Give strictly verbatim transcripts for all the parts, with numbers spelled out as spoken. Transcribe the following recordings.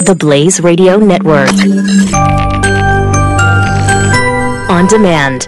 the Blaze Radio Network. On demand.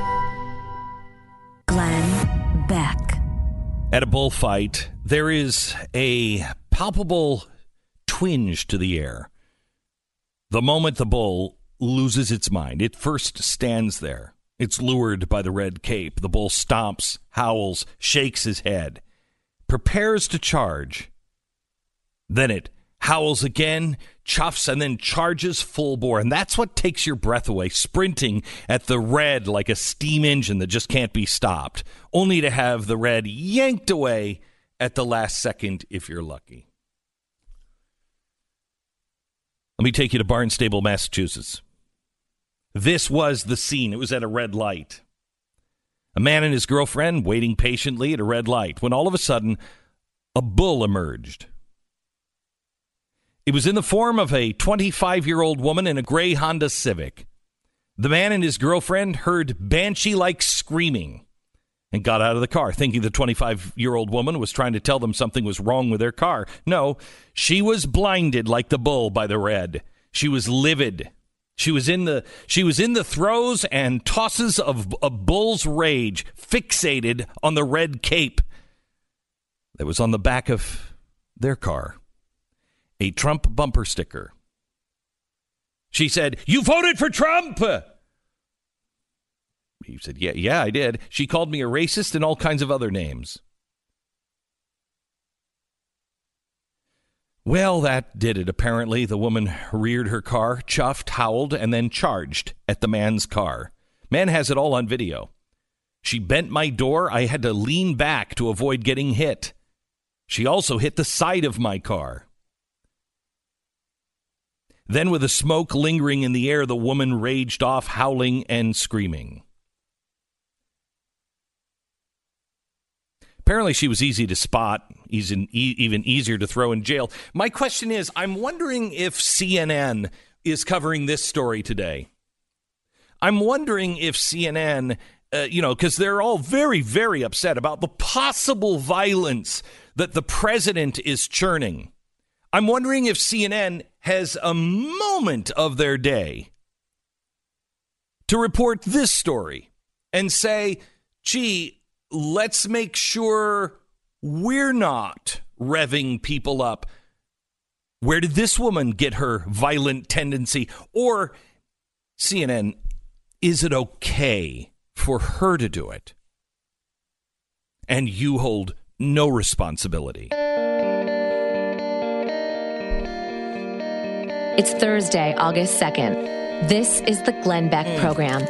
Glenn Beck. At a bullfight, there is a palpable twinge to the air. The moment the bull loses its mind, it first stands there. It's lured by the red cape. The bull stomps, howls, shakes his head, prepares to charge. Then it howls again, chuffs, and then charges full bore. And that's what takes your breath away, sprinting at the red like a steam engine that just can't be stopped, only to have the red yanked away at the last second if you're lucky. Let me take you to Barnstable, Massachusetts. This was the scene. It was at a red light. A man and his girlfriend waiting patiently at a red light when all of a sudden a bull emerged. It was in the form of a twenty-five-year-old woman in a gray Honda Civic. The man and his girlfriend heard banshee-like screaming and got out of the car, thinking the twenty-five-year-old woman was trying to tell them something was wrong with their car. No, she was blinded like the bull by the red. She was livid. She was in the she was in the throes and tosses of a bull's rage, fixated on the red cape that was on the back of their car. A Trump bumper sticker. She said, "You voted for Trump?" He said, yeah, yeah, I did. She called me a racist and all kinds of other names. Well, that did it, apparently. The woman reared her car, chuffed, howled, and then charged at the man's car. Man has it all on video. She bent my door. I had to lean back to avoid getting hit. She also hit the side of my car. Then, with the smoke lingering in the air, the woman raged off, howling and screaming. Apparently, she was easy to spot, even easier to throw in jail. My question is, I'm wondering if C N N is covering this story today. I'm wondering if C N N, uh, you know, because they're all very, very upset about the possible violence that the president is churning. I'm wondering if C N N has a moment of their day to report this story and say, gee, let's make sure we're not revving people up. Where did this woman get her violent tendency? Or, C N N, is it okay for her to do it? And you hold no responsibility. It's Thursday, August second. This is the Glenn Beck mm. program.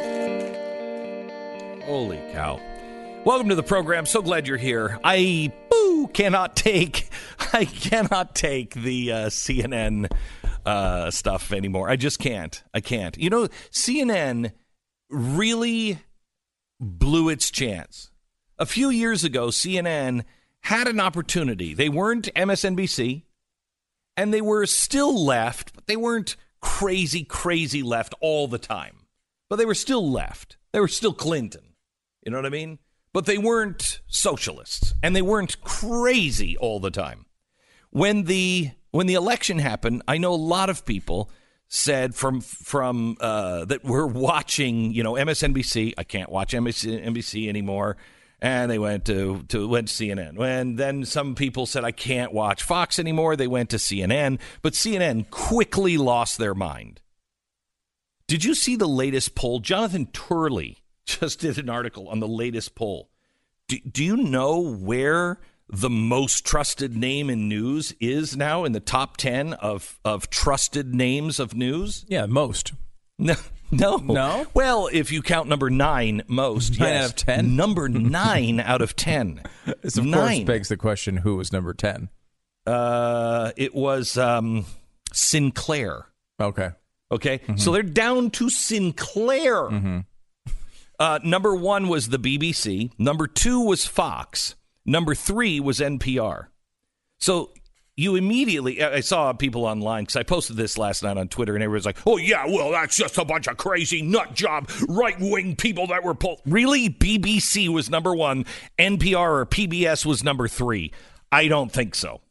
Holy cow. Welcome to the program. So glad you're here. I boo, cannot take I cannot take the uh, C N N uh, stuff anymore. I just can't. I can't. You know, C N N really blew its chance. A few years ago, C N N had an opportunity. They weren't M S N B C, and they were still left, but they weren't crazy, crazy left all the time. But they were still left. They were still Clinton. You know what I mean? But they weren't socialists, and they weren't crazy all the time. When the when the election happened, I know a lot of people said from from uh, that were watching, you know, M S N B C. I can't watch M S N B C anymore, and they went to to went to C N N. And then some people said I can't watch Fox anymore. They went to C N N, but C N N quickly lost their mind. Did you see the latest poll? Jonathan Turley just did an article on the latest poll. Do, do you know where the most trusted name in news is now in the top ten of, of trusted names of news? Yeah, most. No, no. No? Well, if you count number nine, most. Nine yes. out of ten? Number nine out of ten. This, of nine. course, begs the question, who was number ten? Uh, it was um, Sinclair. Okay. Okay? Mm-hmm. So they're down to Sinclair. Mm-hmm. Uh, number one was the B B C. Number two was Fox. Number three was N P R. So you immediately, I saw people online, because I posted this last night on Twitter, and everyone's like, oh, yeah, well, that's just a bunch of crazy nut job right-wing people that were pulled. Really? B B C was number one. N P R or P B S was number three. I don't think so.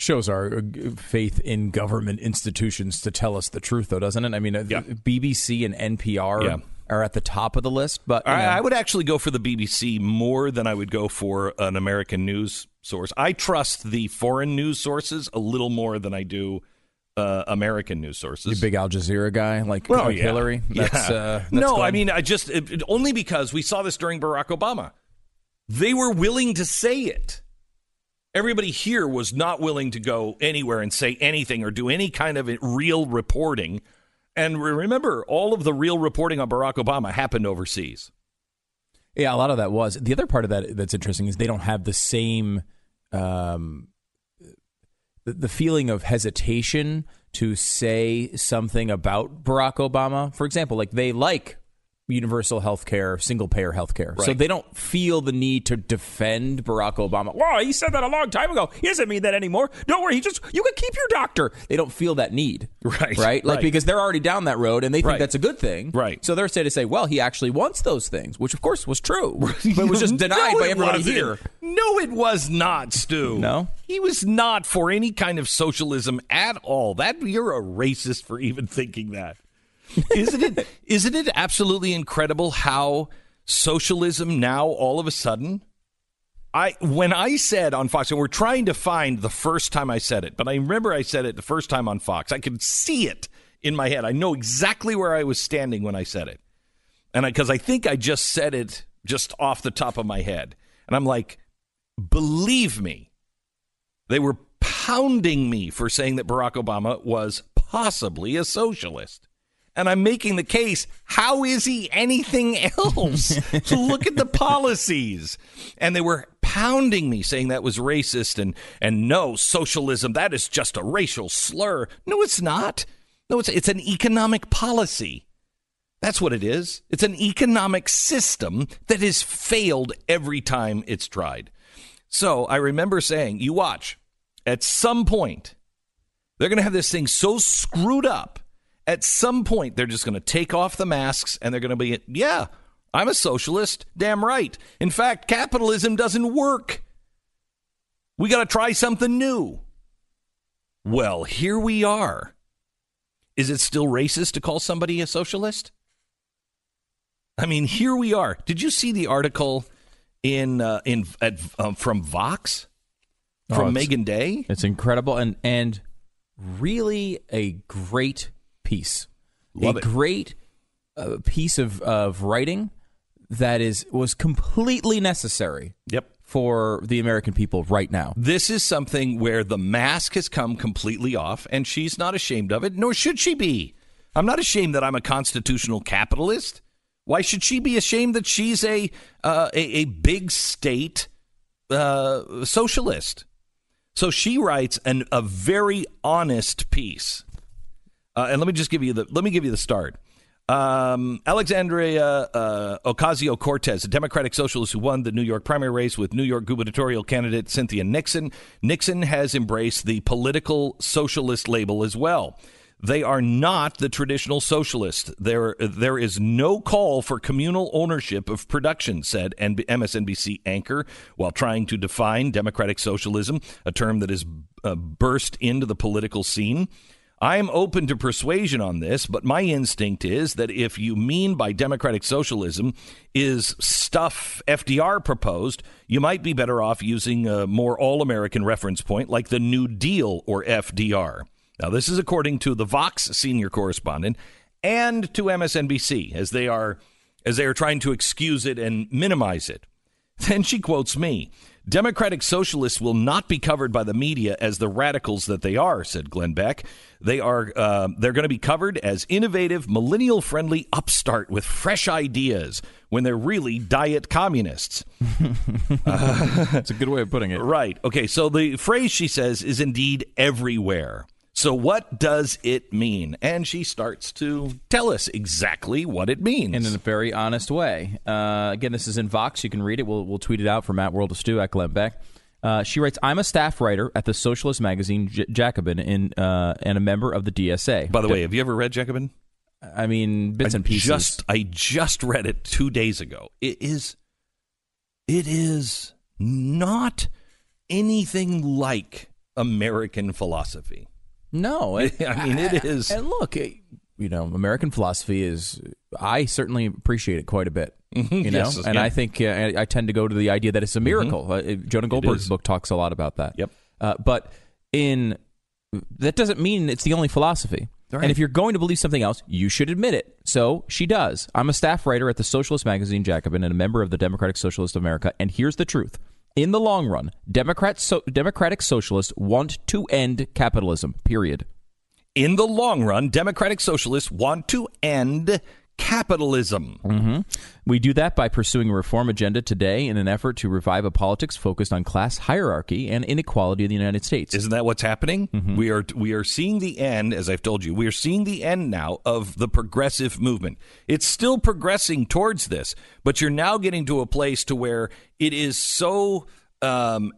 Shows our uh, faith in government institutions to tell us the truth, though, doesn't it? I mean, uh, Yeah. B B C and N P R Yeah. are at the top of the list, but you know. I, I would actually go for the B B C more than I would go for an American news source. I trust the foreign news sources a little more than I do uh, American news sources. You big Al Jazeera guy like, Well, like yeah. Hillary? That's, Yeah. uh, that's no, going- I mean, I just it, it- only because we saw this during Barack Obama. They were willing to say it. Everybody here was not willing to go anywhere and say anything or do any kind of real reporting. And remember, all of the real reporting on Barack Obama happened overseas. Yeah, a lot of that was. The other part of that that's interesting is they don't have the same um, the, the feeling of hesitation to say something about Barack Obama. For example, like they like universal health care, single payer health care. So Right. they don't feel the need to defend Barack Obama. Well, he said that a long time ago. He doesn't mean that anymore. Don't worry. He just, you can keep your doctor. They don't feel that need. Right. Right. Like, Right. because they're already down that road and they think Right. that's a good thing. Right. So they're saying to say, well, he actually wants those things, which of course was true, but it was just denied No, by it everybody wasn't. here. No, it was not, Stu. No? He was not for any kind of socialism at all. That you're a racist for even thinking that. Isn't it? Isn't it absolutely incredible how socialism now all of a sudden? I when I said on Fox, and we're trying to find the first time I said it, but I remember I said it the first time on Fox. I could see it in my head. I know exactly where I was standing when I said it, and because I, I think I just said it just off the top of my head, and I'm like, believe me, they were pounding me for saying that Barack Obama was possibly a socialist. And I'm making the case, how is he anything else? Look at the policies. And they were pounding me saying that was racist and, and no, socialism, that is just a racial slur. No, it's not. No, it's, it's an economic policy. That's what it is. It's an economic system that has failed every time it's tried. So I remember saying, you watch, at some point, they're going to have this thing so screwed up. At some point, they're just going to take off the masks and they're going to be, yeah, I'm a socialist. Damn right. In fact, capitalism doesn't work. We got to try something new. Well, here we are. Is it still racist to call somebody a socialist? I mean, here we are. Did you see the article in uh, in at, um, from Vox from Oh, Megan Day? It's incredible and and really a great piece. Love a it. great uh, piece of, of writing that is was completely necessary Yep. for the American people right now. This is something where the mask has come completely off, and she's not ashamed of it, nor should she be. I'm not ashamed that I'm a constitutional capitalist. Why should she be ashamed that she's a uh, a, a big state uh, socialist? So she writes an, a very honest piece. Uh, and let me just give you the let me give you the start. Um, Alexandria uh, Ocasio-Cortez, a Democratic socialist who won the New York primary race with New York gubernatorial candidate Cynthia Nixon. Nixon has embraced the political socialist label as well. They are not the traditional socialists. There, there is no call for communal ownership of production, said M S N B C anchor, while trying to define democratic socialism, a term that has uh, burst into the political scene. I'm open to persuasion on this, but my instinct is that if you mean by democratic socialism is stuff F D R proposed, you might be better off using a more all-American reference point like the New Deal or F D R. Now, this is according to the Vox senior correspondent and to M S N B C, as they are as they are trying to excuse it and minimize it. Then she quotes me. Democratic socialists will not be covered by the media as the radicals that they are, said Glenn Beck. They are uh, they're going to be covered as innovative, millennial-friendly upstart with fresh ideas when they're really diet communists. uh, That's a good way of putting it. Right. Okay, so the phrase, she says, is indeed everywhere. So what does it mean? And she starts to tell us exactly what it means. And in a very honest way. Uh, again, this is in Vox. You can read it. We'll, we'll tweet it out from at World of Stu, at Glenn Beck. Uh, she writes, I'm a staff writer at the socialist magazine J- Jacobin in, uh, and a member of the D S A. By the way, have you ever read Jacobin? I mean, bits I and pieces. Just, I just read it two days ago. It is, it is not anything like American philosophy. No. It, I mean, it is. And look, it, you know, American philosophy is, I certainly appreciate it quite a bit. You know, Yes, and yeah. I think uh, I, I tend to go to the idea that it's a miracle. Mm-hmm. Uh, Jonah Goldberg's book talks a lot about that. Yep. Uh, but in that doesn't mean it's the only philosophy. Right. And if you're going to believe something else, you should admit it. So she does. I'm a staff writer at the socialist magazine Jacobin and a member of the Democratic Socialists of America. And here's the truth. In the long run, Democrat so- Democratic Socialists want to end capitalism, period. In the long run, Democratic Socialists want to end capitalism. Mm-hmm. We do that by pursuing a reform agenda today in an effort to revive a politics focused on class hierarchy and inequality in the United States. Isn't that what's happening? Mm-hmm. We are we are seeing the end, as I've told you, we are seeing the end now of the progressive movement. It's still progressing towards this, but you're now getting to a place to where it is so um,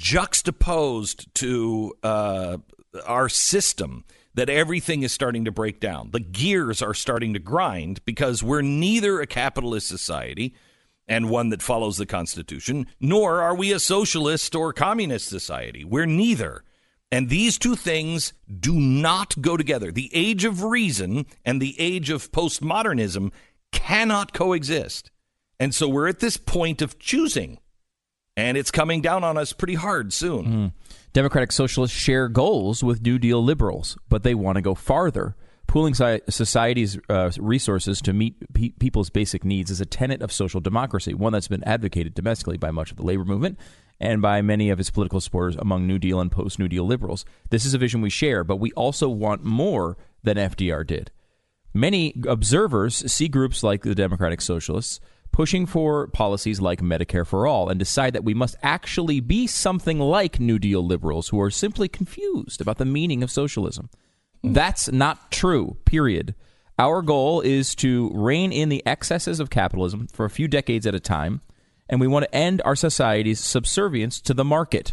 juxtaposed to uh, our system that everything is starting to break down. The gears are starting to grind because we're neither a capitalist society and one that follows the Constitution, nor are we a socialist or communist society. We're neither. And these two things do not go together. The age of reason and the age of postmodernism cannot coexist. And so we're at this point of choosing. And it's coming down on us pretty hard soon. Mm. Democratic Socialists share goals with New Deal liberals, but they want to go farther. Pooling society's uh, resources to meet pe- people's basic needs is a tenet of social democracy, one that's been advocated domestically by much of the labor movement and by many of its political supporters among New Deal and post-New Deal liberals. This is a vision we share, but we also want more than F D R did. Many observers see groups like the Democratic Socialists pushing for policies like Medicare for All and decide that we must actually be something like New Deal liberals who are simply confused about the meaning of socialism. That's not true, period. Our goal is to rein in the excesses of capitalism for a few decades at a time, and we want to end our society's subservience to the market.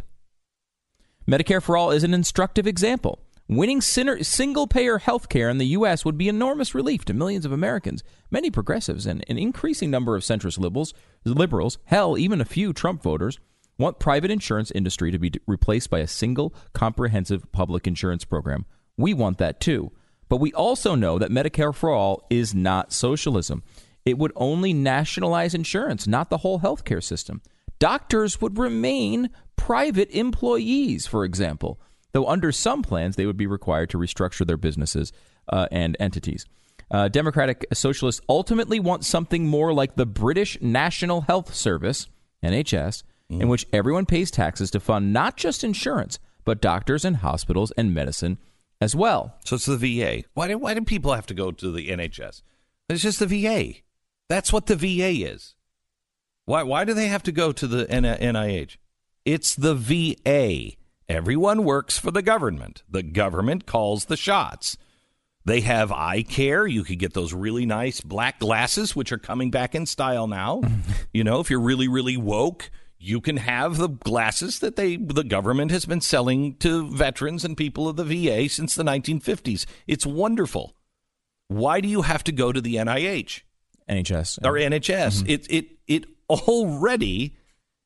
Medicare for All is an instructive example. Winning single-payer health care in the U S would be enormous relief to millions of Americans. Many progressives and an increasing number of centrist liberals, liberals, hell, even a few Trump voters, want private insurance industry to be d- replaced by a single, comprehensive public insurance program. We want that too. But we also know that Medicare for All is not socialism. It would only nationalize insurance, not the whole health care system. Doctors would remain private employees, for example, though under some plans they would be required to restructure their businesses uh, and entities. Uh, Democratic Socialists ultimately want something more like the British National Health Service, N H S, mm. in which everyone pays taxes to fund not just insurance, but doctors and hospitals and medicine as well. So it's the V A. Why do, why do people have to go to the N H S? It's just the V A. That's what the V A is. Why, why do they have to go to the N I H? It's the V A. Everyone works for the government. The government calls the shots. They have eye care. You could get those really nice black glasses, which are coming back in style now. You know, if you're really, really woke, you can have the glasses that they the government has been selling to veterans and people of the V A since the nineteen fifties. It's wonderful. Why do you have to go to the N I H? N H S. Or N H S. Mm-hmm. It it it already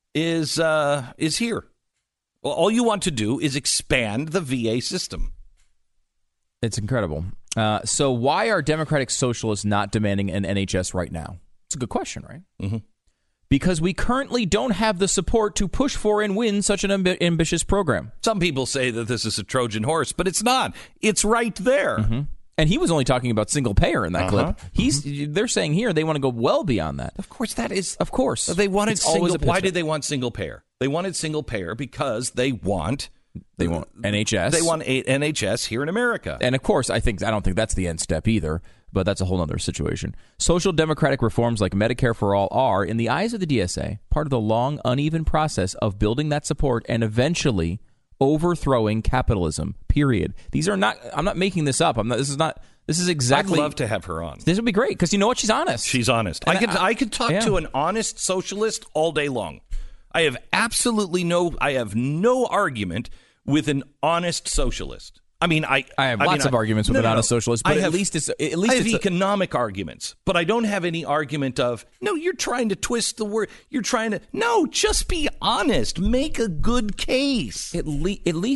is uh, is here. Well, all you want to do is expand the V A system. It's incredible. Uh, so why are Democratic Socialists not demanding an N H S right now? It's a good question, right? Mm-hmm. Because we currently don't have the support to push for and win such an amb- ambitious program. Some people say that this is a Trojan horse, but it's not. It's right there. Mm-hmm. And he was only talking about single payer in that uh-huh. clip. He's mm-hmm. They're saying here they want to go well beyond that. Of course, that is. Of course. They wanted it's single. Why did they want single payer? They wanted single payer because they want. They want N H S. They want a N H S here in America. And of course, I think I don't think that's the end step either, but that's a whole other situation. Social democratic reforms like Medicare for All are, in the eyes of the D S A, part of the long, uneven process of building that support and eventually overthrowing capitalism, period. These are not, I'm not making this up. I'm not, this is not, this is exactly. I'd love to have her on. This would be great because you know what? She's honest. She's honest. And I could, I, I could talk yeah. to an honest socialist all day long. I have absolutely no, I have no argument with an honest socialist. I mean, I I have I lots mean, of I, arguments with no, an no, honest no. socialist, but I at have, least it's at least I have it's economic a, arguments, but I don't have any argument of no. You're trying to twist the word. You're trying to no. Just be honest. Make a good case. At, le- at least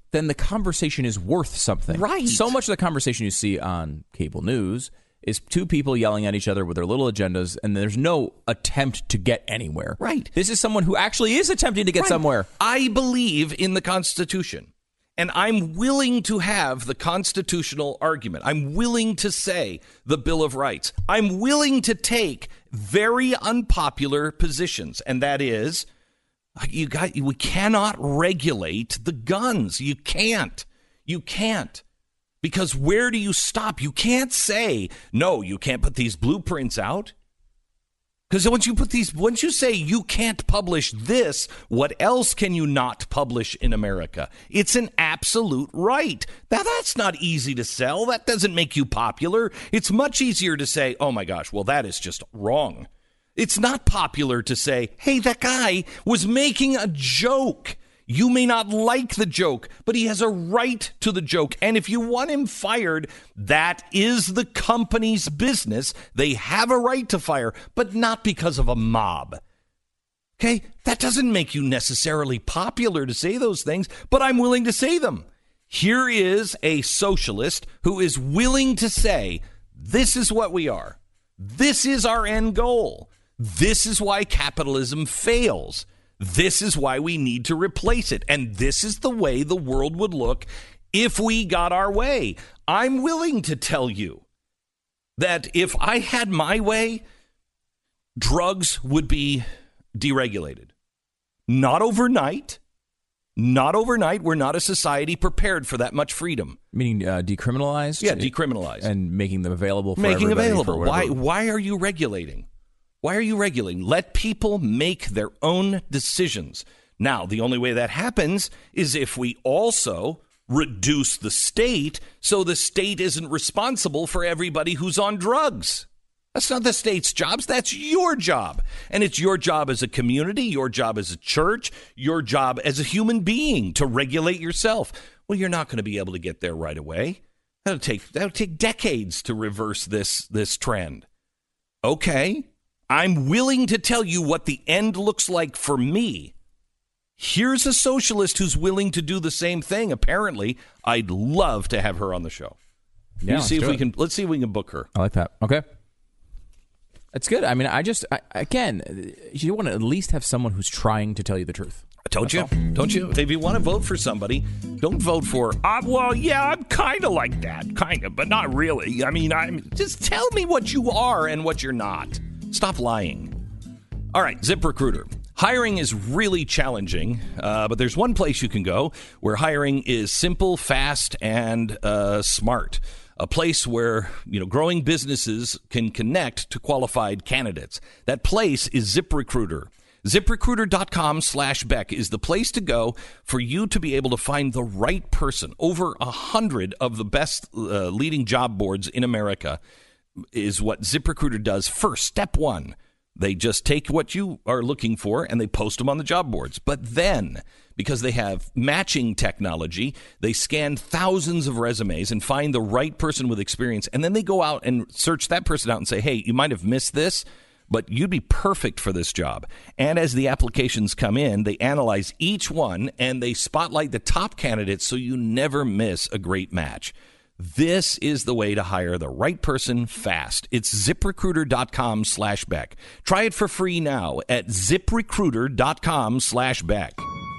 then the conversation is worth something. Right. So much of the conversation you see on cable news is two people yelling at each other with their little agendas, and there's no attempt to get anywhere. Right. This is someone who actually is attempting to get Right. somewhere. I believe in the Constitution, and I'm willing to have the constitutional argument. I'm willing to say the Bill of Rights. I'm willing to take very unpopular positions, and that is, you got we cannot regulate the guns. You can't. You can't. Because where do you stop? You can't say, no, you can't put these blueprints out. Because once you put these, once you say you can't publish this, what else can you not publish in America? It's an absolute right. Now, that's not easy to sell. That doesn't make you popular. It's much easier to say, oh my gosh, well, that is just wrong. It's not popular to say, hey, that guy was making a joke. You may not like the joke, but he has a right to the joke. And if you want him fired, that is the company's business. They have a right to fire, but not because of a mob. Okay? That doesn't make you necessarily popular to say those things, but I'm willing to say them. Here is a socialist who is willing to say, this is what we are. This is our end goal. This is why capitalism fails. This is why we need to replace it. And this is the way the world would look if we got our way. I'm willing to tell you that if I had my way, drugs would be deregulated. Not overnight. Not overnight. We're not a society prepared for that much freedom. Meaning uh, decriminalized? Yeah, decriminalized. And making them available for Making everybody. available. For why, why are you regulating? Why are you regulating? Let people make their own decisions. Now, the only way that happens is if we also reduce the state so the state isn't responsible for everybody who's on drugs. That's not the state's job. That's your job. And it's your job as a community, your job as a church, your job as a human being to regulate yourself. Well, you're not going to be able to get there right away. That'll take, that'll take decades to reverse this, this trend. Okay. I'm willing to tell you what the end looks like for me. Here's a socialist who's willing to do the same thing. Apparently, I'd love to have her on the show. Yeah, let's see if do we it. can. Let's see if we can book her. I like that. Okay. That's good. I mean, I just, I, again, you want to at least have someone who's trying to tell you the truth. I told you. Don't you? If you want to vote for somebody, don't vote for, uh, well, yeah, I'm kind of like that. Kind of, but not really. I mean, I'm just tell me what you are and what you're not. Stop lying. All right, ZipRecruiter. Hiring is really challenging, uh, but there's one place you can go where hiring is simple, fast, and uh, smart. A place where, you know, growing businesses can connect to qualified candidates. That place is ZipRecruiter. ZipRecruiter.com slash Beck is the place to go for you to be able to find the right person. Over a hundred of the best uh, leading job boards in America is what ZipRecruiter does first. Step one, they just take what you are looking for and they post them on the job boards. But then, because they have matching technology, they scan thousands of resumes and find the right person with experience. And then they go out and search that person out and say, hey, you might have missed this, but you'd be perfect for this job. And as the applications come in, they analyze each one and they spotlight the top candidates so you never miss a great match. This is the way to hire the right person fast. It's ZipRecruiter.com slash Beck. Try it for free now at ZipRecruiter.com slash Beck.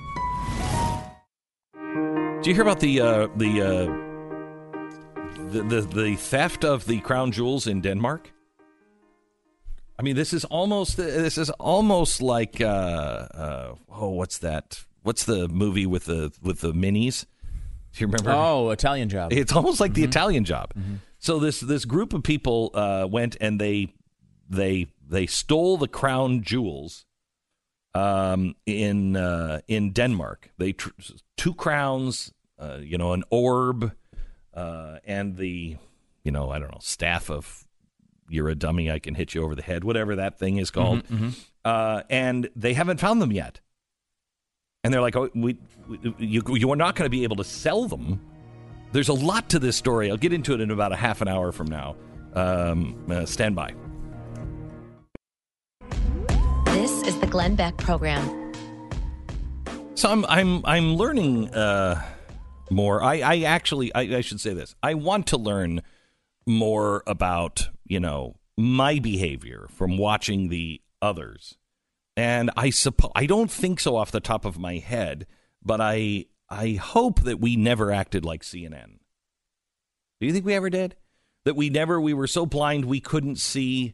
Do you hear about the uh, the, uh, the the the theft of the crown jewels in Denmark? I mean, this is almost this is almost like uh, uh, oh, what's that? What's the movie with the with the minis? Do you remember? Oh, Italian Job. It's almost like mm-hmm. the Italian Job. Mm-hmm. So this this group of people uh, went and they they they stole the crown jewels um, in uh, in Denmark. They tr- two crowns, uh, you know, an orb, uh, and the you know I don't know staff of you're a dummy, I can hit you over the head, whatever that thing is called, Mm-hmm, mm-hmm. Uh, and they haven't found them yet. And they're like, oh, we, we, you, you are not going to be able to sell them. There's a lot to this story. I'll get into it in about a half an hour from now. Um, uh, stand by. This is the Glenn Beck Program. So I'm I'm I'm learning uh, more. I, I actually, I, I should say this. I want to learn more about, you know, my behavior from watching the others. And I suppose I don't think so off the top of my head, but I I hope that we never acted like C N N. Do you think we ever did? That we never we were so blind we couldn't see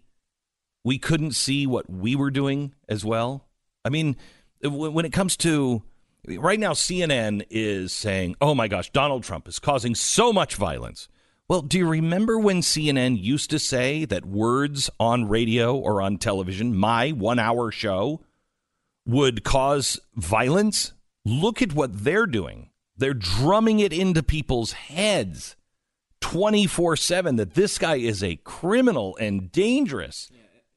we couldn't see what we were doing as well? I mean, when it comes to right now, C N N is saying, "Oh my gosh, Donald Trump is causing so much violence." Well, do you remember when C N N used to say that words on radio or on television, my one-hour show, would cause violence? Look at what they're doing. They're drumming it into people's heads twenty-four seven that this guy is a criminal and dangerous.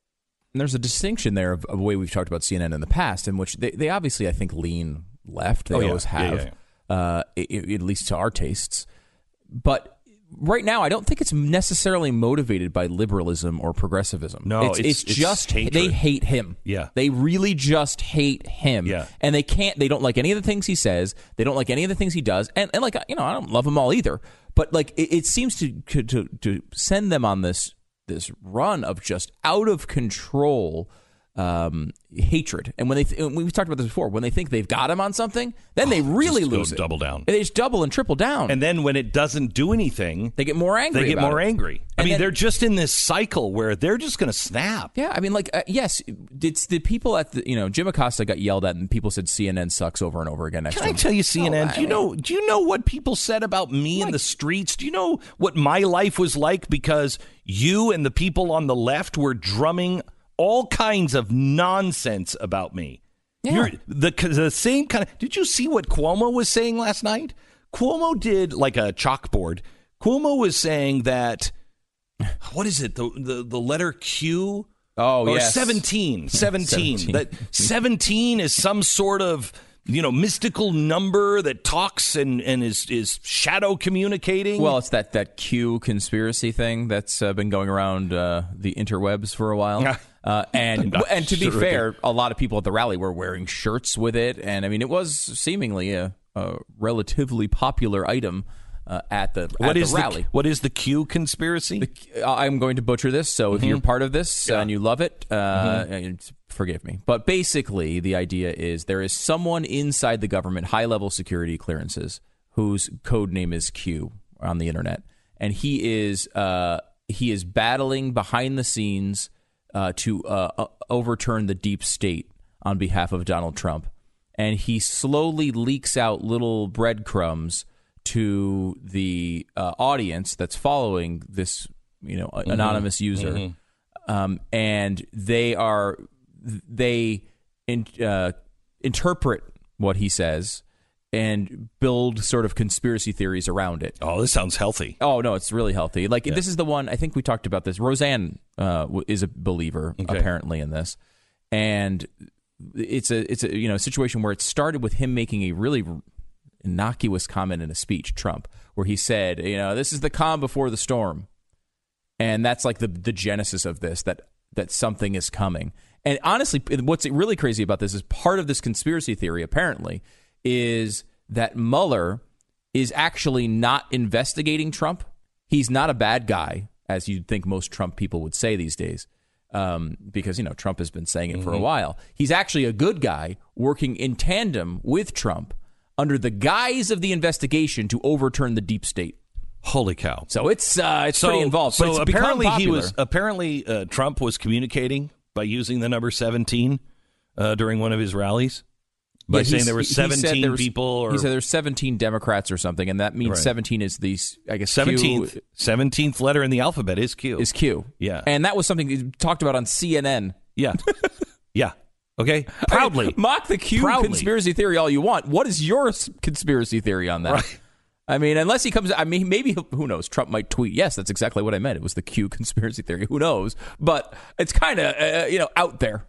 And there's a distinction there of, of the way we've talked about C N N in the past, in which they, they obviously, I think, lean left. They oh, yeah. always have, yeah, yeah, yeah. Uh, it, at least to our tastes. But right now, I don't think it's necessarily motivated by liberalism or progressivism. No, it's, it's, it's just hatred. They hate him. Yeah, they really just hate him. Yeah, and they can't. They don't like any of the things he says. They don't like any of the things he does. And, and like you know, I don't love them all either. But like, it, it seems to, to to send them on this this run of just out of control um, hatred. And when they th- we've talked about this before, when they think they've got him on something, then oh, they really just lose go it. Double down. They just double and triple down. And then when it doesn't do anything, they get more angry. They get about more it. angry. I And mean, then- they're just in this cycle where they're just going to snap. Yeah, I mean, like, uh, yes, it's the people at the, you know, Jim Acosta got yelled at, and people said C N N sucks over and over again. Next Can to I him. tell you, C N N? No, do you I- know? Do you know what people said about me in the streets? Do you know what my life was like because you and the people on the left were drumming all kinds of nonsense about me? Yeah. You're the the same kind of. Did you see what Cuomo was saying last night? Cuomo did like a chalkboard. Cuomo was saying that. What is it? The the, the letter Q. Oh, or yes. seventeen. seventeen. seventeen. That seventeen is some sort of, you know, mystical number that talks and, and is, is shadow communicating. Well, it's that, that Q conspiracy thing that's uh, been going around uh, the interwebs for a while. Uh, and not and to be sure fair, a lot of people at the rally were wearing shirts with it. And, I mean, it was seemingly a, a relatively popular item uh, at the, what at is the rally. The, what is the Q conspiracy? The, I'm going to butcher this, so if Mm-hmm. you're part of this Yeah. and you love it, uh, Mm-hmm. forgive me. But basically, the idea is there is someone inside the government, high-level security clearances, whose code name is Q on the internet, and he is uh, he is battling behind the scenes uh, to uh, overturn the deep state on behalf of Donald Trump, and he slowly leaks out little breadcrumbs to the uh, audience that's following this, you know, mm-hmm. anonymous user, mm-hmm. um, and they are they in, uh, interpret what he says and build sort of conspiracy theories around it. Oh, this sounds healthy. Oh no, it's really healthy. Like Yeah. this is the one I think we talked about this. Roseanne uh, w- is a believer Okay. apparently in this, and it's a it's a you know situation where it started with him making a really innocuous comment in a speech, Trump, where he said, you know, this is the calm before the storm. And that's like the the genesis of this, that that something is coming. And honestly, what's really crazy about this is part of this conspiracy theory, apparently, is that Mueller is actually not investigating Trump. He's not a bad guy, as you'd think most Trump people would say these days, um, because, you know, Trump has been saying it mm-hmm. for a while. He's actually a good guy working in tandem with Trump under the guise of the investigation to overturn the deep state. Holy cow! So it's uh, it's so, pretty involved. So but it's apparently become he popular. was apparently uh, Trump was communicating by using the number seventeen uh, during one of his rallies. By Yeah, saying he's- there were he said seventeen there was- people, or he said there's seventeen Democrats or something, and that means Right. seventeen is the I guess seventeenth Q seventeenth letter in the alphabet is Q. is Q. Yeah. and that was something you talked about on C N N. yeah, yeah. Okay, proudly. I mean, mock the Q Proudly. conspiracy theory all you want. What is your s- conspiracy theory on that? Right. I mean, unless he comes, I mean, maybe he'll- who knows? Trump might tweet, "Yes, that's exactly what I meant. It was the Q conspiracy theory." Who knows? But it's kind of uh, you know out there.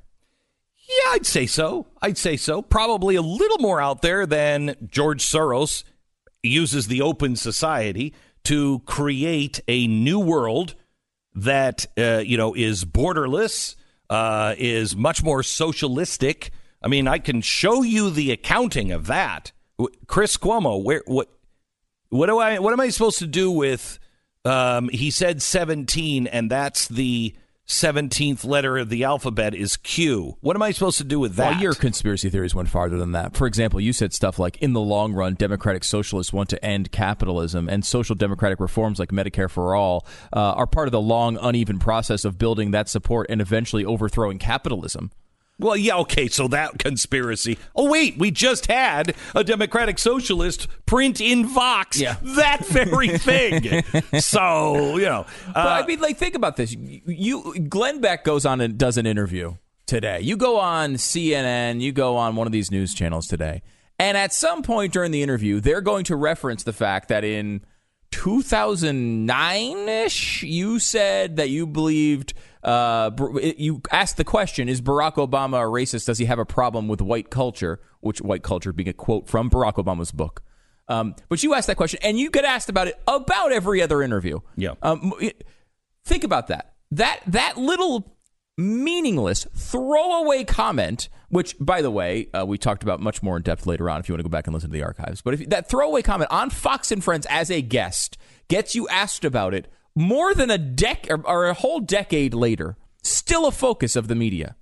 Yeah, I'd say so. I'd say so. Probably a little more out there than George Soros uses the open society to create a new world that, uh, you know, is borderless, uh, is much more socialistic. I mean, I can show you the accounting of that. Chris Cuomo, where, what, What do I? What am I supposed to do with? Um, he said seventeen, and that's the seventeenth letter of the alphabet is Q. What am I supposed to do with that? Well, your conspiracy theories went farther than that. For example, you said stuff like, in the long run, democratic socialists want to end capitalism, and social democratic reforms like Medicare for all uh, are part of the long, uneven process of building that support and eventually overthrowing capitalism. Well, yeah, okay, so that conspiracy. Oh, wait, we just had a democratic socialist print in Vox yeah. that very thing. So, you know. Uh, but I mean, like, think about this. You, Glenn Beck goes on and does an interview today. You go on C N N, you go on one of these news channels today, and at some point during the interview, they're going to reference the fact that in two thousand nine-ish, you said that you believed... Uh, you asked the question, is Barack Obama a racist? Does he have a problem with white culture? Which white culture being a quote from Barack Obama's book. Um, but you asked that question, and you get asked about it about every other interview. Yeah. Um, think about that. That that little meaningless throwaway comment, which, by the way, uh, we talked about much more in depth later on if you want to go back and listen to the archives. But if that throwaway comment on Fox and Friends as a guest gets you asked about it more than a dec or, or a whole decade later, still a focus of the media.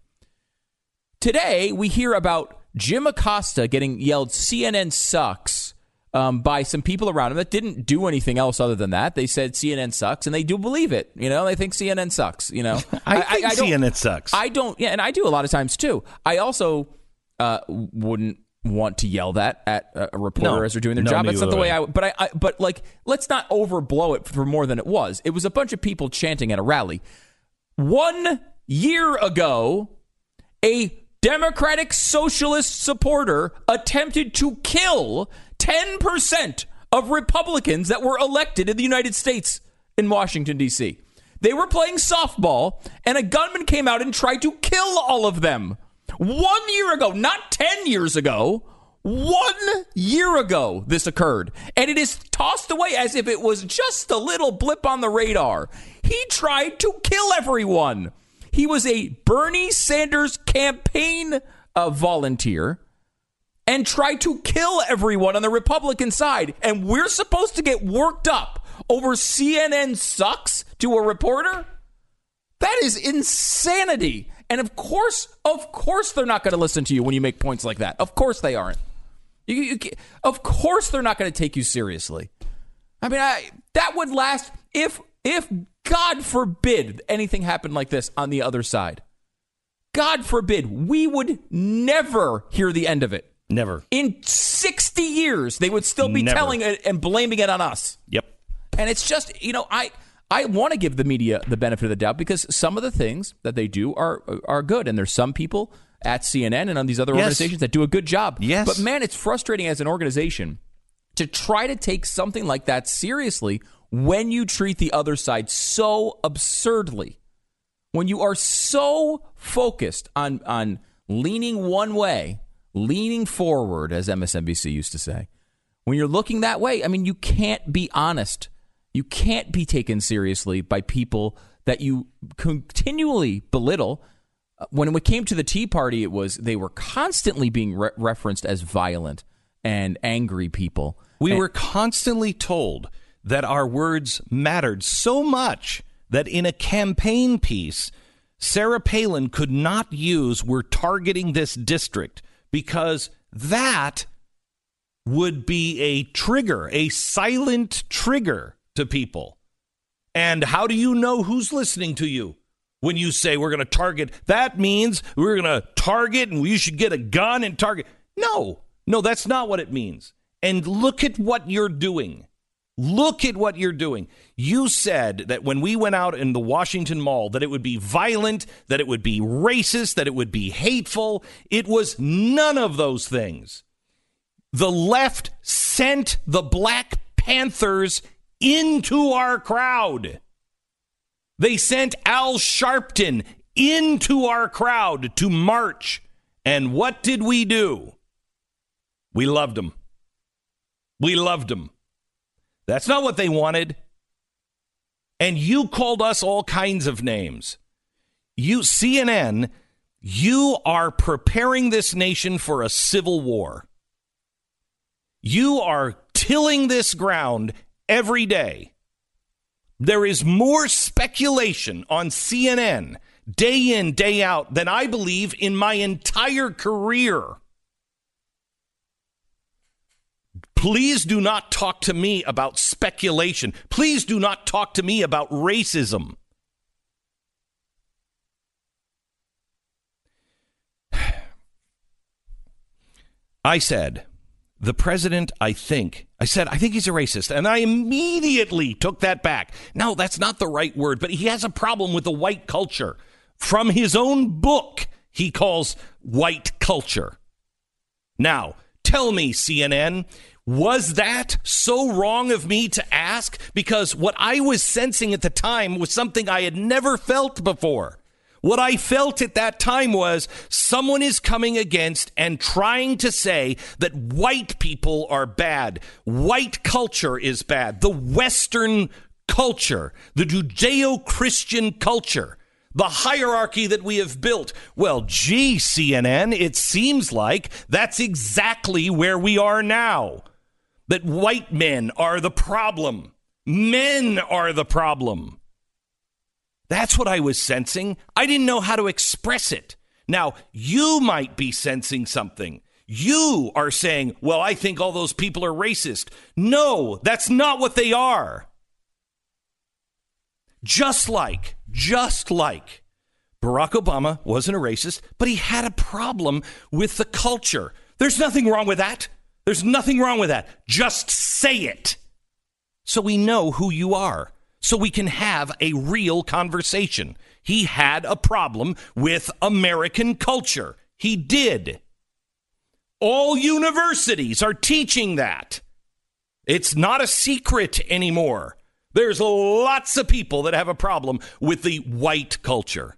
Today, we hear about Jim Acosta getting yelled C N N sucks um, by some people around him that didn't do anything else other than that. They said C N N sucks, and they do believe it. You know, they think C N N sucks. You know, I, I think I, I C N N sucks. I don't. Yeah, and I do a lot of times too. I also uh, wouldn't want to yell that at a reporter no, as they're doing their no, job. That's not the way way. I. But I, I. But like, let's not overblow it for more than it was. It was a bunch of people chanting at a rally. One year ago, a Democratic Socialist supporter attempted to kill ten percent of Republicans that were elected in the United States in Washington, D C. They were playing softball, and a gunman came out and tried to kill all of them. One year ago, not ten years ago, one year ago this occurred. And it is tossed away as if it was just a little blip on the radar. He tried to kill everyone. He was a Bernie Sanders campaign uh, volunteer and tried to kill everyone on the Republican side. And we're supposed to get worked up over C N N sucks to a reporter? That is insanity. And of course, of course they're not going to listen to you when you make points like that. Of course they aren't. You, you, of course they're not going to take you seriously. I mean, I, that would last if, if God forbid anything happened like this on the other side. God forbid, we would never hear the end of it. Never. In sixty years, they would still be Never. telling it and blaming it on us. Yep. And it's just, you know, I... I want to give the media the benefit of the doubt because some of the things that they do are are good. And there's some people at C N N and on these other yes. organizations that do a good job. Yes. But, man, it's frustrating as an organization to try to take something like that seriously when you treat the other side so absurdly. When you are so focused on, on leaning one way, leaning forward, as M S N B C used to say. When you're looking that way, I mean, you can't be honest. You can't be taken seriously by people that you continually belittle. When it came to the Tea Party, it was they were constantly being re- referenced as violent and angry people. We and, were constantly told that our words mattered so much that in a campaign piece, Sarah Palin could not use "we're targeting this district" because that would be a trigger, a silent trigger to people. And how do you know who's listening to you? When you say we're going to target, that means we're going to target and you should get a gun and target. No, no, that's not what it means. And look at what you're doing. Look at what you're doing. You said that when we went out in the Washington Mall that it would be violent, that it would be racist, that it would be hateful. It was none of those things. The left sent the Black Panthers into our crowd. They sent Al Sharpton into our crowd to march. And what did we do? We loved him. We loved him. That's not what they wanted. And you called us all kinds of names. You, C N N, you are preparing this nation for a civil war. You are tilling this ground every day. There is more speculation on C N N day in, day out than I believe in my entire career. Please do not talk to me about speculation. Please do not talk to me about racism. I said, the president, I think, I said, I think he's a racist. And I immediately took that back. No, that's not the right word, but he has a problem with the white culture. From his own book, he calls white culture. Now, tell me, C N N, was that so wrong of me to ask? Because what I was sensing at the time was something I had never felt before. What I felt at that time was someone is coming against and trying to say that white people are bad. White culture is bad. The Western culture, the Judeo-Christian culture, the hierarchy that we have built. Well, gee, C N N, it seems like that's exactly where we are now. That white men are the problem. Men are the problem. That's what I was sensing. I didn't know how to express it. Now, you might be sensing something. You are saying, well, I think all those people are racist. No, that's not what they are. Just like, just like Barack Obama wasn't a racist, but he had a problem with the culture. There's nothing wrong with that. There's nothing wrong with that. Just say it so we know who you are. So we can have a real conversation. He had a problem with American culture. He did. All universities are teaching that. It's not a secret anymore. There's lots of people that have a problem with the white culture.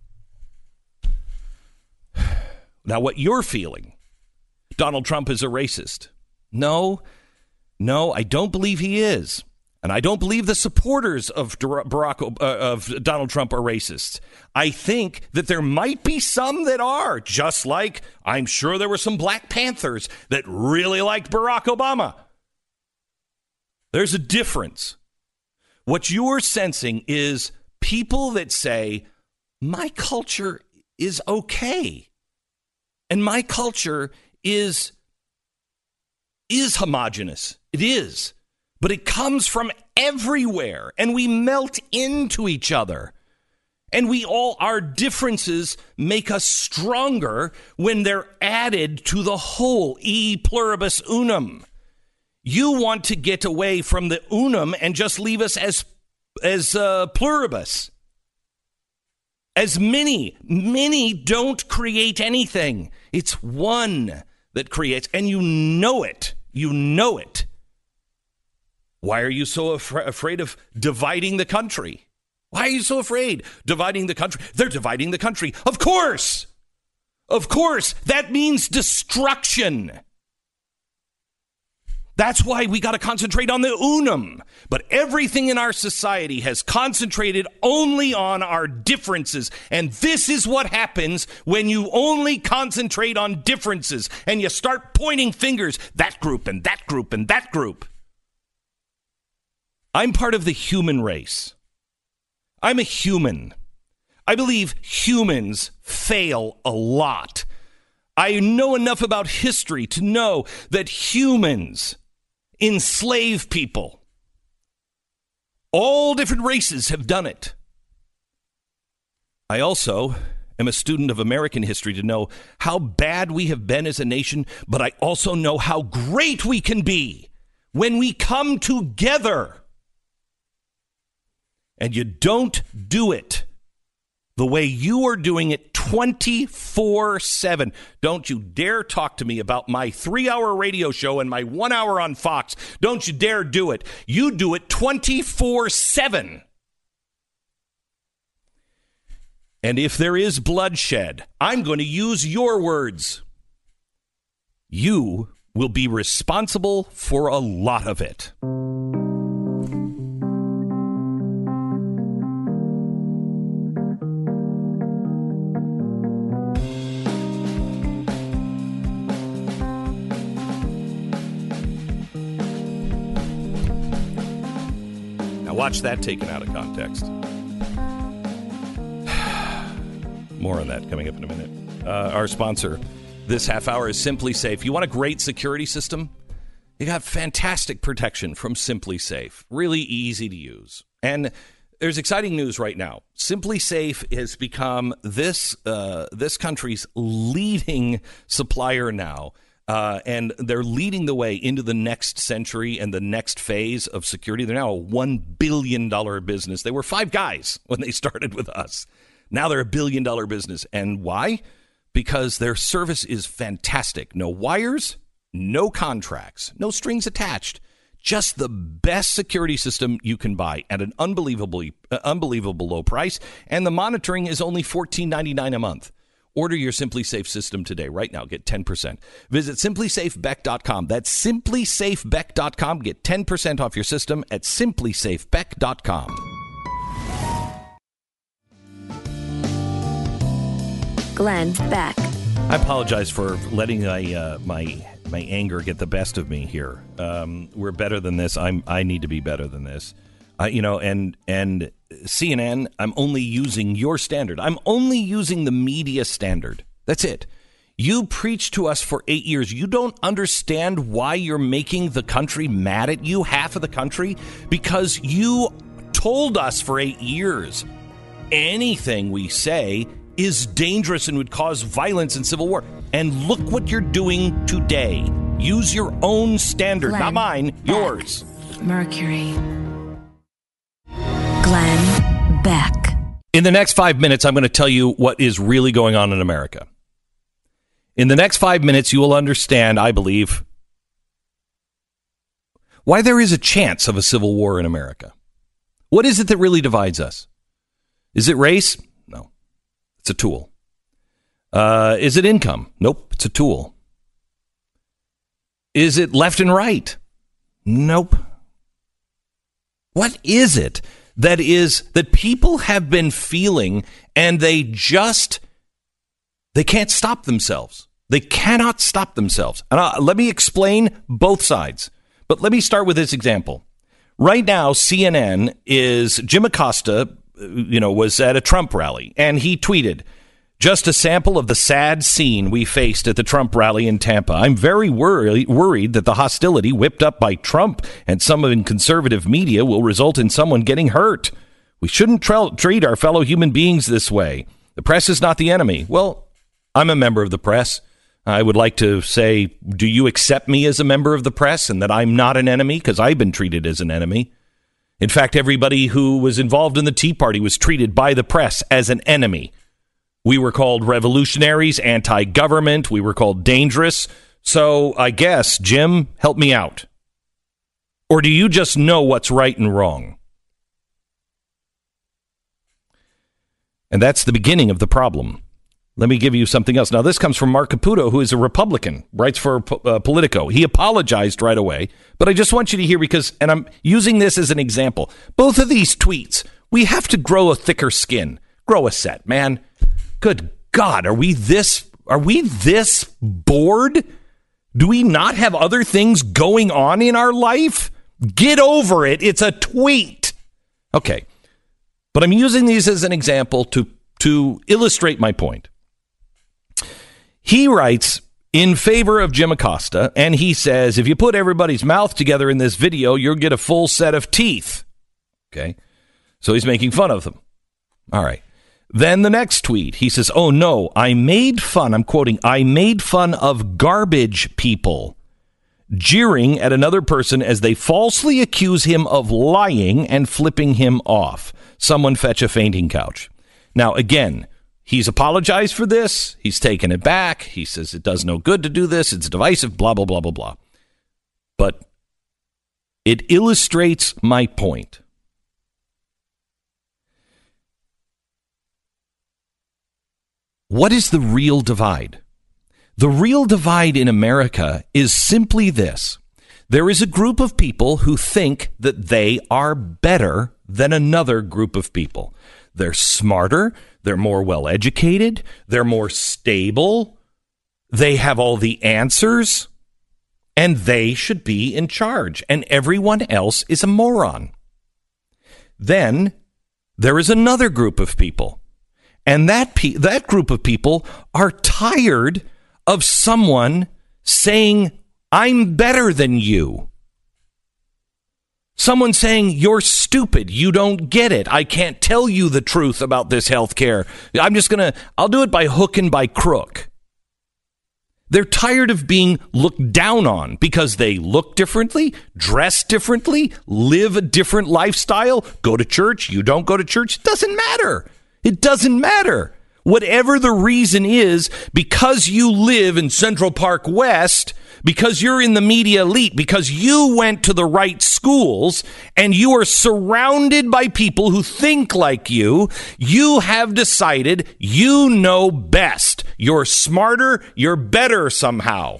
Now, what you're feeling, Donald Trump is a racist. No, no, I don't believe he is. And I don't believe the supporters of Barack uh, of Donald Trump are racists. I think that there might be some that are, just like I'm sure there were some Black Panthers that really liked Barack Obama. There's a difference. What you're sensing is people that say, my culture is okay. And my culture is, is homogenous. It is. But it comes from everywhere, and we melt into each other. And we all, our differences make us stronger when they're added to the whole, e pluribus unum. You want to get away from the unum and just leave us as, as uh, pluribus. As many, many don't create anything. It's one that creates, and you know it. You know it. Why are you so af- afraid of dividing the country? Why are you so afraid dividing the country? They're dividing the country. Of course. Of course. That means destruction. That's why we got to concentrate on the unum. But everything in our society has concentrated only on our differences. And this is what happens when you only concentrate on differences and you start pointing fingers, that group and that group and that group. I'm part of the human race. I'm a human. I believe humans fail a lot. I know enough about history to know that humans enslave people. All different races have done it. I also am a student of American history to know how bad we have been as a nation, but I also know how great we can be when we come together. And you don't do it the way you are doing it twenty-four seven. Don't you dare talk to me about my three-hour radio show and my one hour on Fox. Don't you dare do it. You do it twenty-four seven. And if there is bloodshed, I'm going to use your words. You will be responsible for a lot of it. watch that taken out of context. More on that coming up in a minute. Uh, our sponsor this half hour is Simply Safe. You want a great security system? You got fantastic protection from Simply Safe. Really easy to use. And there's exciting news right now. Simply Safe has become this uh, this country's leading supplier now. Uh, and they're leading the way into the next century and the next phase of security. They're now a one billion dollars business. They were five guys when they started with us. Now they're a billion dollar business. And why? Because their service is fantastic. No wires, no contracts, no strings attached. Just the best security system you can buy at an unbelievably uh, unbelievable low price. And the monitoring is only fourteen ninety-nine a month. Order your Simply Safe system today. Right now, get ten percent. Visit simply safe beck dot com. That's simply safe beck dot com. Get ten percent off your system at simply safe beck dot com. Glenn Beck. I apologize for letting my uh, my my anger get the best of me here. Um, we're better than this. I'm I need to be better than this. Uh, you know, and and C N N, I'm only using your standard. I'm only using the media standard. That's it. You preached to us for eight years. You don't understand why you're making the country mad at you, half of the country, because you told us for eight years anything we say is dangerous and would cause violence and civil war. And look what you're doing today. Use your own standard, Glenn not mine, Beck. yours. Mercury. Glenn Beck. In the next five minutes, I'm going to tell you what is really going on in America. In the next five minutes, you will understand, I believe, why there is a chance of a civil war in America. What is it that really divides us? Is it race? No. It's a tool. Uh, is it income? Nope. It's a tool. Is it left and right? Nope. What is it that is that people have been feeling and they just, they can't stop themselves. They cannot stop themselves. And uh, let me explain both sides. But let me start with this example. Right now, C N N is, Jim Acosta, you know, was at a Trump rally, and he tweeted, just a sample of the sad scene we faced at the Trump rally in Tampa. I'm very worry- worried that the hostility whipped up by Trump and some in conservative media will result in someone getting hurt. We shouldn't tra- treat our fellow human beings this way. The press is not the enemy. Well, I'm a member of the press. I would like to say, do you accept me as a member of the press and that I'm not an enemy? Because I've been treated as an enemy. In fact, everybody who was involved in the Tea Party was treated by the press as an enemy. We were called revolutionaries, anti-government. We were called dangerous. So I guess, Jim, help me out. Or do you just know what's right and wrong? And that's the beginning of the problem. Let me give you something else. Now, this comes from Mark Caputo, who is a Republican, writes for uh, Politico. He apologized right away. But I just want you to hear, because, and I'm using this as an example, both of these tweets, we have to grow a thicker skin. Grow a set, man. Good God, are we this, are we this bored? Do we not have other things going on in our life? Get over it. It's a tweet. Okay. But I'm using these as an example to, to illustrate my point. He writes in favor of Jim Acosta, and he says, if you put everybody's mouth together in this video, you'll get a full set of teeth. Okay. So he's making fun of them. All right. Then the next tweet, he says, oh, no, I made fun. I'm quoting, I made fun of garbage people, jeering at another person as they falsely accuse him of lying and flipping him off. Someone fetch a fainting couch. Now, again, he's apologized for this. He's taken it back. He says it does no good to do this. It's divisive, blah, blah, blah, blah, blah. But it illustrates my point. What is the real divide? The real divide in America is simply this. There is a group of people who think that they are better than another group of people. They're smarter, they're more well-educated, they're more stable, they have all the answers, and they should be in charge, and everyone else is a moron. Then there is another group of people. And that pe- that group of people are tired of someone saying, I'm better than you. Someone saying, you're stupid. You don't get it. I can't tell you the truth about this health care. I'm just going to, I'll do it by hook and by crook. They're tired of being looked down on because they look differently, dress differently, live a different lifestyle, go to church. You don't go to church. It doesn't matter. It doesn't matter. Whatever the reason is, because you live in Central Park West, because you're in the media elite, because you went to the right schools, and you are surrounded by people who think like you, you have decided you know best. You're smarter, you're better somehow.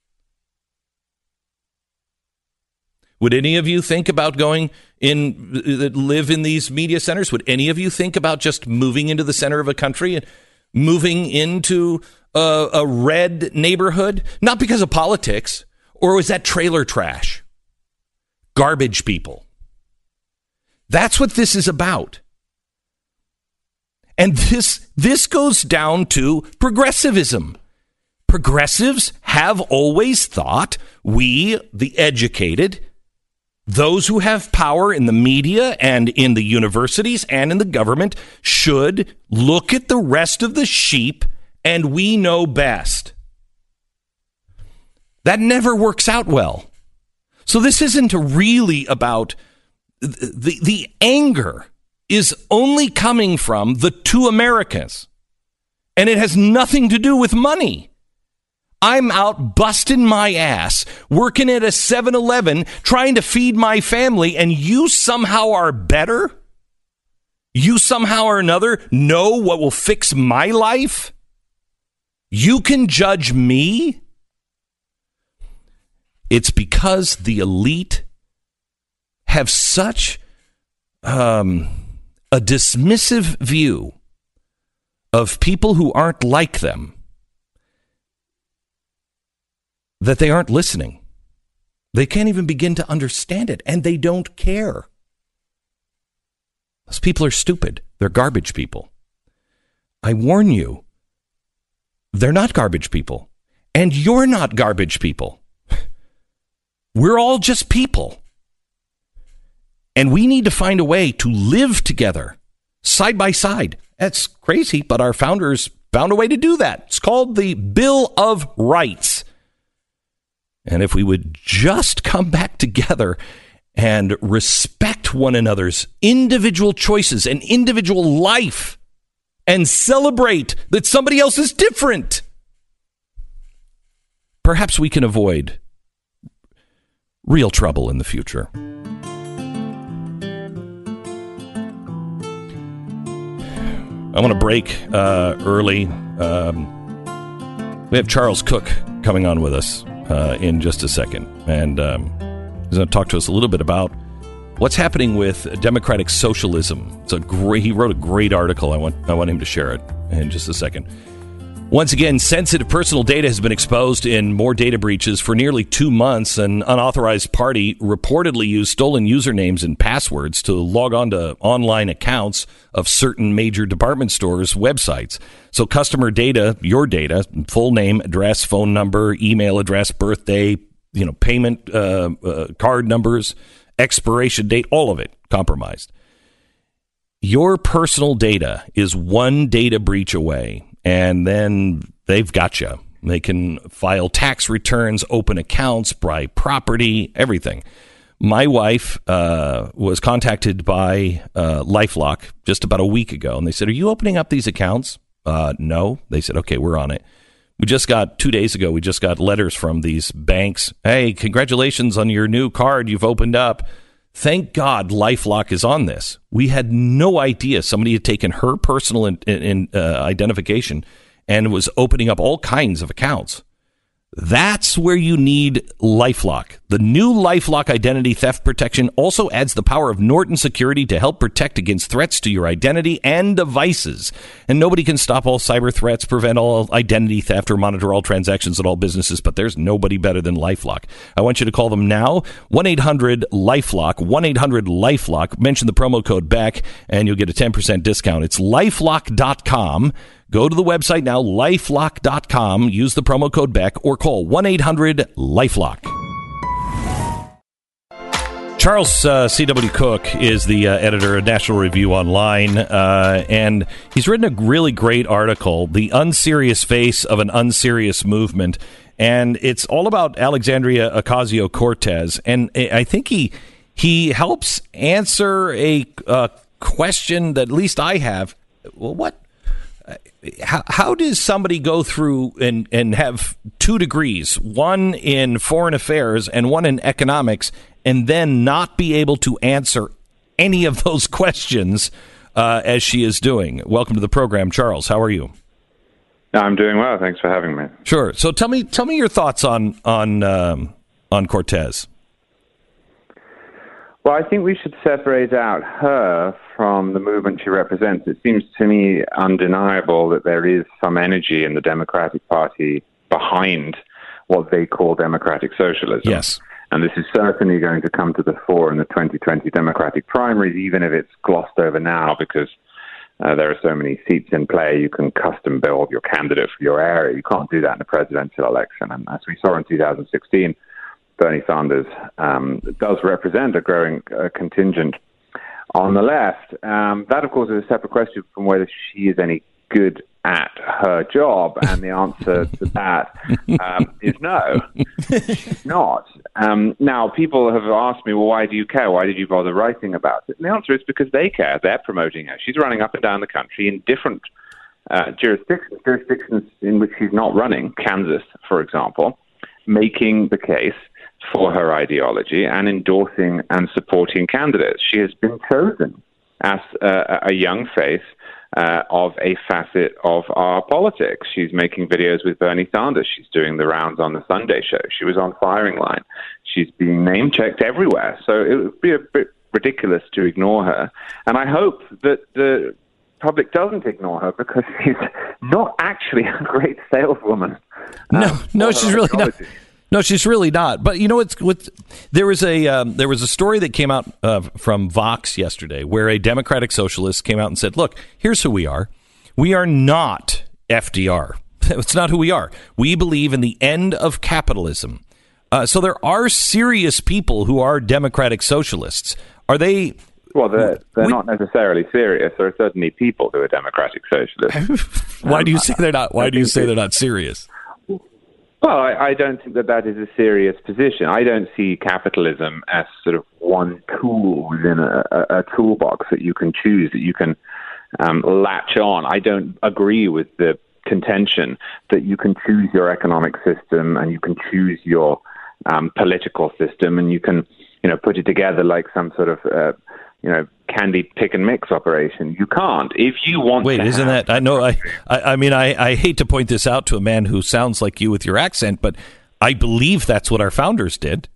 Would any of you think about going in, live in these media centers? Would any of you think about just moving into the center of a country and moving into a, a red neighborhood? Not because of politics, or was that trailer trash? Garbage people. That's what this is about. And this, this goes down to progressivism. Progressives have always thought we, the educated, those who have power in the media and in the universities and in the government, should look at the rest of the sheep and we know best. That never works out well. So this isn't really about the, the anger is only coming from the two Americas, and it has nothing to do with money. I'm out busting my ass, working at a seven eleven, trying to feed my family, and you somehow are better? You somehow or another know what will fix my life? You can judge me? It's because the elite have such um, a dismissive view of people who aren't like them that they aren't listening. They can't even begin to understand it, and they don't care. Those people are stupid. They're garbage people. I warn you, they're not garbage people, and you're not garbage people. We're all just people. And we need to find a way to live together, side by side. That's crazy, but our founders found a way to do that. It's called the Bill of Rights. And if we would just come back together and respect one another's individual choices and individual life and celebrate that somebody else is different, perhaps we can avoid real trouble in the future. I want to break uh, early. Um, we have Charles Cook coming on with us uh, in just a second. And um, he's going to talk to us a little bit about what's happening with democratic socialism. It's a great, he wrote a great article. I want, I want him to share it in just a second. Once again, sensitive personal data has been exposed in more data breaches. For nearly two months, an unauthorized party reportedly used stolen usernames and passwords to log on to online accounts of certain major department stores' websites. So customer data, your data, full name, address, phone number, email address, birthday, you know, payment uh, uh, card numbers, expiration date, all of it compromised. Your personal data is one data breach away. And then they've got you. They can file tax returns, open accounts, buy property, everything. My wife uh, was contacted by uh, LifeLock just about a week ago, and they said, "Are you opening up these accounts?" Uh, no. They said, "Okay, we're on it." We just got, two days ago, we just got letters from these banks. "Hey, congratulations on your new card you've opened up." Thank God LifeLock is on this. We had no idea somebody had taken her personal in, in, uh, identification and was opening up all kinds of accounts. That's where you need LifeLock. The new LifeLock identity theft protection also adds the power of Norton Security to help protect against threats to your identity and devices. And nobody can stop all cyber threats, prevent all identity theft, or monitor all transactions at all businesses, but there's nobody better than LifeLock. I want you to call them now, one eight hundred LifeLock, one eight hundred LifeLock. Mention the promo code BECK, and you'll get a ten percent discount. It's lifelock dot com. Go to the website now, lifelock dot com. Use the promo code BECK or call one eight hundred LifeLock. Charles uh, C W. Cook is the uh, editor of National Review Online, uh, and he's written a really great article, The Unserious Face of an Unserious Movement, and it's all about Alexandria Ocasio-Cortez, and I think he he helps answer a uh, question that at least I have. Well, what? How, how does somebody go through and, and have two degrees, one in foreign affairs and one in economics, and then not be able to answer any of those questions uh, as she is doing? Welcome to the program, Charles. How are you? I'm doing well. Thanks for having me. Sure. So tell me, tell me your thoughts on on um, on Cortez. Well, I think we should separate out her from the movement she represents. It seems to me undeniable that there is some energy in the Democratic Party behind what they call democratic socialism. Yes. And this is certainly going to come to the fore in the twenty twenty Democratic primaries, even if it's glossed over now because uh, there are so many seats in play. You can custom build your candidate for your area. You can't do that in a presidential election. And as we saw in two thousand sixteen, Bernie Sanders um, does represent a growing uh, contingent on the left. Um, that, of course, is a separate question from whether she is any good at her job, and the answer to that um, is no, she's not. Um, now, people have asked me, well, why do you care? Why did you bother writing about it? And the answer is because they care. They're promoting her. She's running up and down the country in different uh, jurisdictions, jurisdictions in which she's not running, Kansas, for example, making the case for her ideology and endorsing and supporting candidates. She has been chosen as uh, a young face uh, of a facet of our politics. She's making videos with Bernie Sanders. She's doing the rounds on the Sunday show. She was on Firing Line. She's being name-checked everywhere. So it would be a bit ridiculous to ignore her. And I hope that the public doesn't ignore her because she's not actually a great saleswoman. No, um, no, she's really not. No, she's really not. But you know, it's what's there was a um, there was a story that came out uh, from Vox yesterday, where a Democratic socialist came out and said, "Look, here's who we are. We are not F D R. It's not who we are. We believe in the end of capitalism." Uh, so there are serious people who are Democratic socialists. Are they? Well, they're, they're we, not necessarily serious. There are certainly people who are Democratic socialists. Why do you say they're not? Why do you say they're not serious? Well, I, I don't think that that is a serious position. I don't see capitalism as sort of one tool within a, a, a toolbox that you can choose, that you can um, latch on. I don't agree with the contention that you can choose your economic system and you can choose your um, political system and you can, you know, put it together like some sort of, uh, you know, candy pick and mix operation. You can't. If you want Wait, to isn't have- that, I know, I, I, I mean, I, I hate to point this out to a man who sounds like you with your accent, but I believe that's what our founders did.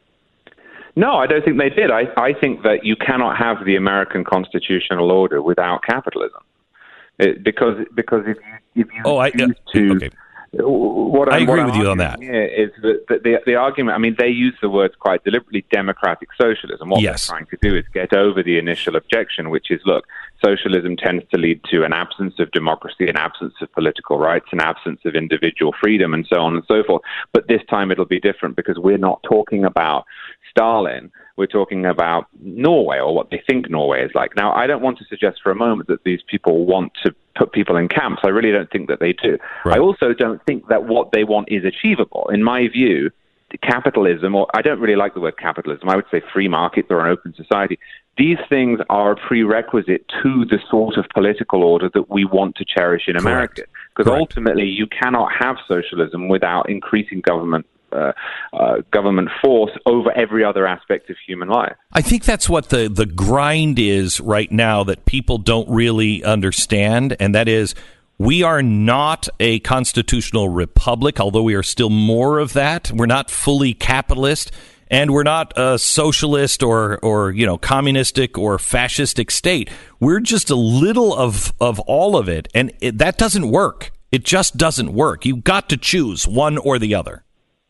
No, I don't think they did. I, I think that you cannot have the American constitutional order without capitalism. It, because because if you, if you oh, I, choose to... okay. What I I'm, agree what with I'm you on that. Here is that the, the, the argument, I mean, they use the words quite deliberately, democratic socialism. What yes. they're trying to do is get over the initial objection, which is, look, socialism tends to lead to an absence of democracy, an absence of political rights, an absence of individual freedom, and so on and so forth. But this time it'll be different because we're not talking about Stalin. We're talking about Norway, or what they think Norway is like. Now, I don't want to suggest for a moment that these people want to put people in camps. I really don't think that they do. Right. I also don't think that what they want is achievable. In my view, capitalism, or I don't really like the word capitalism, I would say free markets or an open society, these things are a prerequisite to the sort of political order that we want to cherish in America. Because ultimately, you cannot have socialism without increasing government Uh, uh, government force over every other aspect of human life. I think that's what the, the grind is right now that people don't really understand, and that is We are not a constitutional republic, although we are still more of that. We're not fully capitalist, and we're not a socialist or, or you know, communistic or fascistic state. We're just a little of, of all of it, and it, that doesn't work. It just doesn't work. You've got to choose one or the other.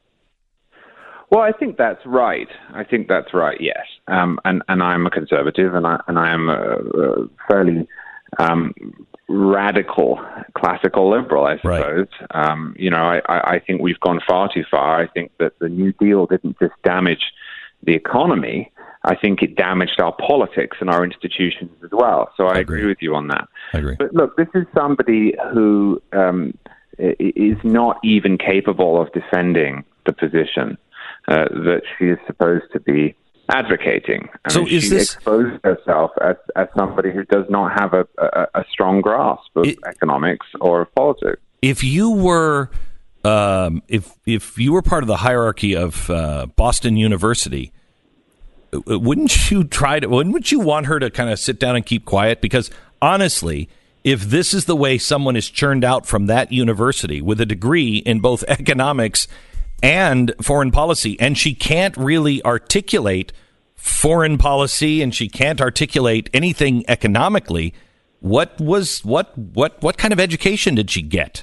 Well, I think that's right. I think that's right. Yes, um, and and I'm a conservative, and I and I am a, a fairly um, radical classical liberal, I suppose. Right. Um, you know, I, I think we've gone far too far. I think that the New Deal didn't just damage the economy. I think it damaged our politics and our institutions as well. So I, I agree. agree with you on that. I agree. But look, this is somebody who um, is not even capable of defending the position Uh, that she is supposed to be advocating. I so mean, is she this... exposed herself as, as somebody who does not have a, a, a strong grasp of it, economics or of politics. If you were, um, if if you were part of the hierarchy of uh, Boston University, wouldn't you try to? Wouldn't you want her to kind of sit down and keep quiet? Because honestly, if this is the way someone is churned out from that university with a degree in both economics and foreign policy, and she can't really articulate foreign policy, and she can't articulate anything economically, what was what what what kind of education did she get?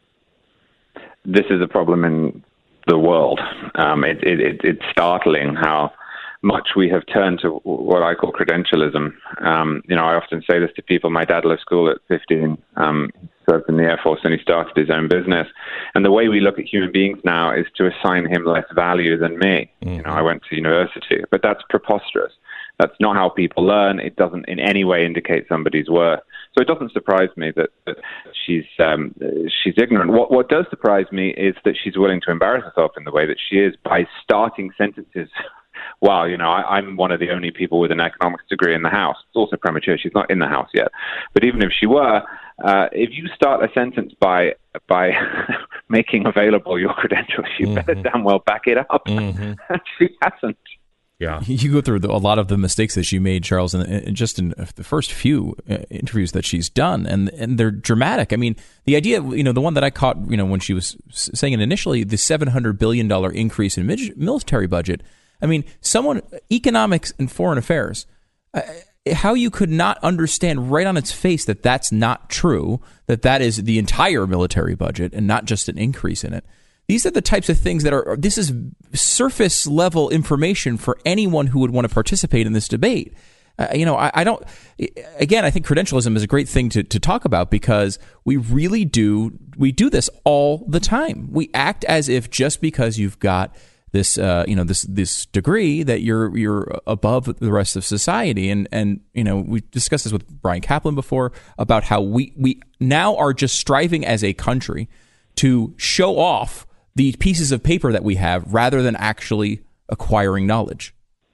This is a problem in the world. Um, it, it, it, it's startling how much we have turned to what I call credentialism. Um, you know, I often say this to people. My dad left school at fifteen. Um, he served in the Air Force, and he started his own business. And the way we look at human beings now is to assign him less value than me. Mm-hmm. You know, I went to university, but that's preposterous. That's not how people learn. It doesn't in any way indicate somebody's worth. So it doesn't surprise me that, that she's um, she's ignorant. What what does surprise me is that she's willing to embarrass herself in the way that she is by starting sentences. Wow, you know, I, I'm one of the only people with an economics degree in the House. It's also premature. She's not in the House yet. But even if she were, uh, if you start a sentence by by making available your credentials, you mm-hmm. better damn well back it up. Mm-hmm. She hasn't. Yeah, you go through the, a lot of the mistakes that she made, Charles, and, and just in the first few uh, interviews that she's done, and and they're dramatic. I mean, the idea, you know, the one that I caught, you know, when she was saying it initially, the seven hundred billion dollars increase in military budget. I mean, someone, economics and foreign affairs, uh, how you could not understand right on its face that that's not true, that that is the entire military budget and not just an increase in it. These are the types of things that are, this is surface level information for anyone who would want to participate in this debate. Uh, you know, I, I don't, again, I think credentialism is a great thing to, to talk about because we really do, we do this all the time. We act as if just because you've got this, uh, you know, this this degree that you're you're above the rest of society, and and you know we discussed this with Brian Kaplan before about how we we now are just striving as a country to show off the pieces of paper that we have rather than actually acquiring knowledge.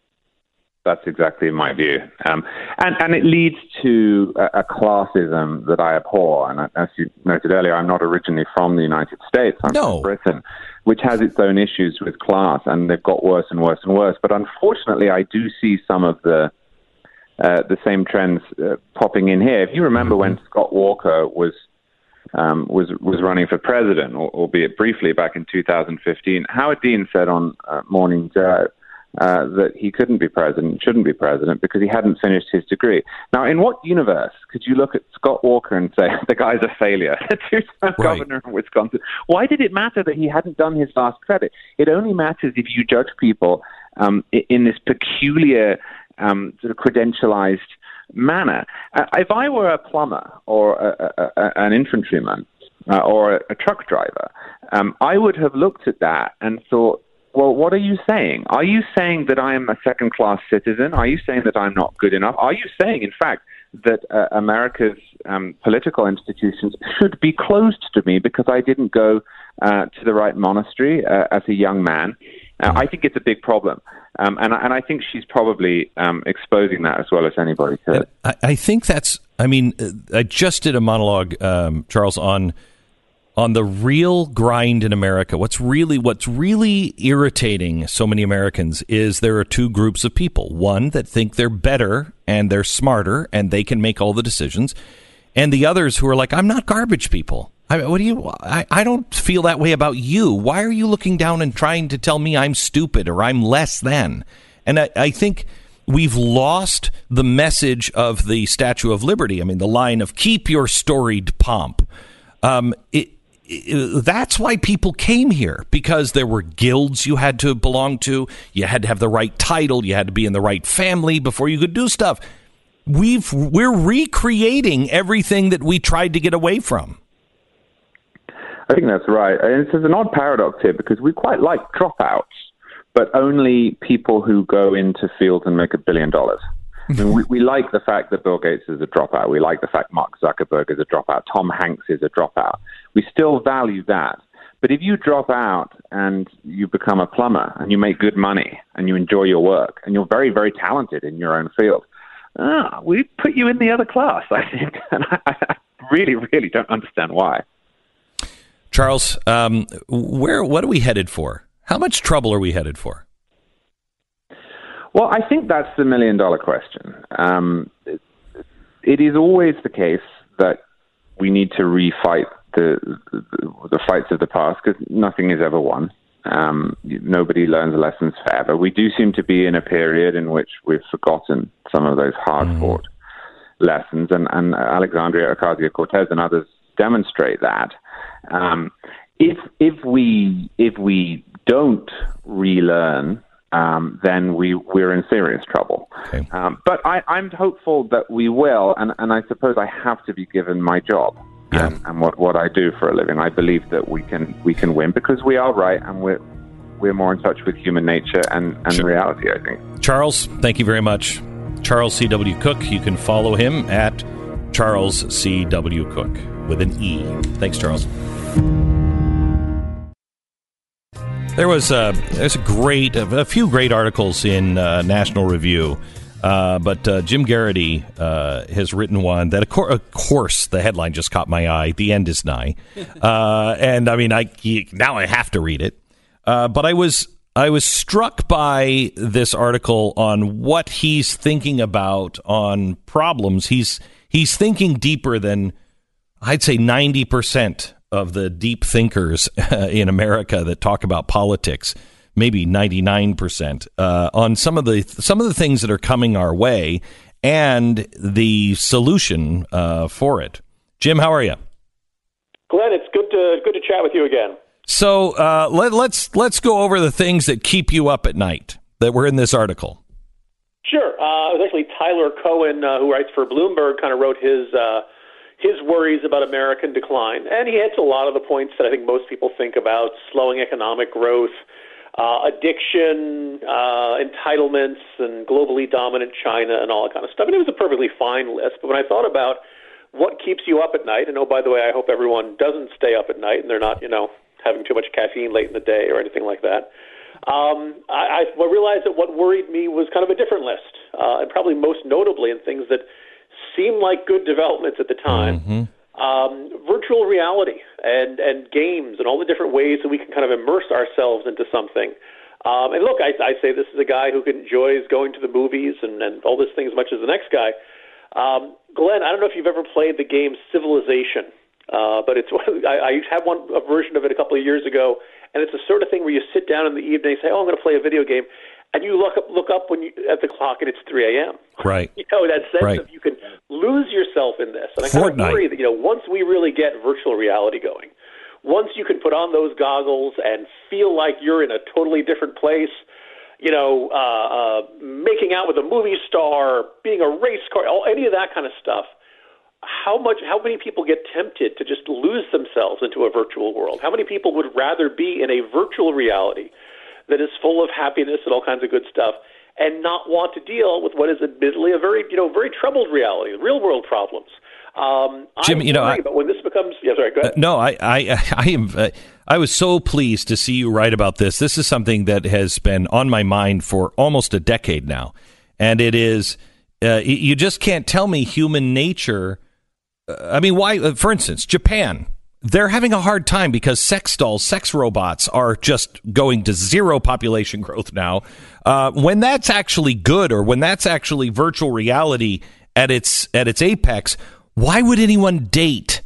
That's exactly my view, um, and and it leads to a, a classism that I abhor. And as you noted earlier, I'm not originally from the United States. I'm no. from Britain, which has its own issues with class, and they've got worse and worse and worse. But unfortunately, I do see some of the uh, the same trends uh, popping in here. If you remember mm-hmm. when Scott Walker was um, was was running for president, albeit briefly back in two thousand fifteen, Howard Dean said on uh, Morning Joe Uh, that he couldn't be president, shouldn't be president, because he hadn't finished his degree. Now, in what universe could you look at Scott Walker and say, the guy's a failure, the two-term right. governor of Wisconsin? Why did it matter that he hadn't done his last credit? It only matters if you judge people um, in this peculiar um, sort of credentialized manner. Uh, if I were a plumber or a, a, a, an infantryman uh, or a, a truck driver, um, I would have looked at that and thought, well, what are you saying? Are you saying that I am a second-class citizen? Are you saying that I'm not good enough? Are you saying, in fact, that uh, America's um, political institutions should be closed to me because I didn't go uh, to the right monastery uh, as a young man? Uh, I think it's a big problem. Um, and, and I think she's probably um, exposing that as well as anybody could. I, I think that's, I mean, I just did a monologue, um, Charles, on on the real grind in America. What's really what's really irritating so many Americans is there are two groups of people. One that think they're better and they're smarter and they can make all the decisions. and the others who are like, I'm not garbage people. I, what do you? I, I don't feel that way about you. Why are you looking down and trying to tell me I'm stupid or I'm less than? And I, I think we've lost the message of the Statue of Liberty. I mean, the line of keep your storied pomp. Um, it, it, that's why people came here, because there were guilds you had to belong to. You had to have the right title. You had to be in the right family before you could do stuff. We've we're recreating everything that we tried to get away from. I think that's right. And there's an odd paradox here, because we quite like dropouts, but only people who go into fields and make a billion dollars. I mean, we, we like the fact that Bill Gates is a dropout. We like the fact Mark Zuckerberg is a dropout. Tom Hanks is a dropout. We still value that. But if you drop out and you become a plumber and you make good money and you enjoy your work and you're very, very talented in your own field, ah, we put you in the other class, I think. And I, I really, really don't understand why. Charles, um, where what are we headed for? How much trouble are we headed for? Well, I think that's the million-dollar question. Um, it, it is always the case that we need to refight the, the, the fights of the past, because nothing is ever won. Um, nobody learns lessons forever. We do seem to be in a period in which we've forgotten some of those hard-fought mm. lessons, and, and Alexandria Ocasio-Cortez and others demonstrate that. Um, if if we if we don't relearn, um, then we we're in serious trouble. Okay. Um, but I, I'm hopeful that we will, and, and I suppose I have to be given my job yeah. and, and what, what I do for a living. I believe that we can we can win, because we are right, and we're we're more in touch with human nature and, and sure. reality, I think. Charles, thank you very much. Charles C W. Cook. You can follow him at Charles C W. Cook with an E. Thanks, Charles. There was uh, there's a great a few great articles in uh, National Review, uh, but uh, Jim Garrity uh, has written one that, of, cor- of course, the headline just caught my eye. The end is nigh, uh, and I mean, I now I have to read it. Uh, but I was I was struck by this article on what he's thinking about on problems. He's he's thinking deeper than I'd say ninety percent of the deep thinkers uh, in America that talk about politics, maybe ninety-nine percent, uh, on some of the some of the things that are coming our way and the solution uh, for it. Jim, how are you? Glenn, it's good to good to chat with you again. So uh, let, let's let's go over the things that keep you up at night that were in this article. Sure. Uh, it was actually Tyler Cohen, uh, who writes for Bloomberg, kind of wrote his uh, his worries about American decline. And he hits a lot of the points that I think most people think about: slowing economic growth, uh, addiction, uh, entitlements, and globally dominant China, and all that kind of stuff. And it was a perfectly fine list. But when I thought about what keeps you up at night, and oh, by the way, I hope everyone doesn't stay up at night and they're not, you know, having too much caffeine late in the day or anything like that. Um, I, I realized that what worried me was kind of a different list, uh, and probably most notably in things that seemed like good developments at the time, mm-hmm. um, virtual reality and, and games and all the different ways that we can kind of immerse ourselves into something. Um, and look, I, I say this is a guy who enjoys going to the movies and, and all this thing as much as the next guy. Um, Glenn, I don't know if you've ever played the game Civilization. Uh, but it's I, I had one a version of it a couple of years ago, and it's the sort of thing where you sit down in the evening and say, "Oh, I'm going to play a video game," and you look up look up when you at the clock and it's three a.m. Right. You know, that sense right. of you can lose yourself in this. And I kind of worry that, you know, once we really get virtual reality going, once you can put on those goggles and feel like you're in a totally different place, you know, uh, uh, making out with a movie star, being a race car, all, any of that kind of stuff. How much? How many people get tempted to just lose themselves into a virtual world? How many people would rather be in a virtual reality that is full of happiness and all kinds of good stuff, and not want to deal with what is admittedly a very, you know, very troubled reality, real world problems? Um, Jim, I'm you know, I, but when this becomes, yeah, sorry, go ahead. Uh, no, I, I, I am. Uh, I was so pleased to see you write about this. This is something that has been on my mind for almost a decade now, and it is. Uh, you just can't tell me human nature. I mean, why? For instance, Japan, they're having a hard time because sex dolls, sex robots are just going to zero population growth now. Uh, when that's actually good, or when that's actually virtual reality at its at its apex, why would anyone date?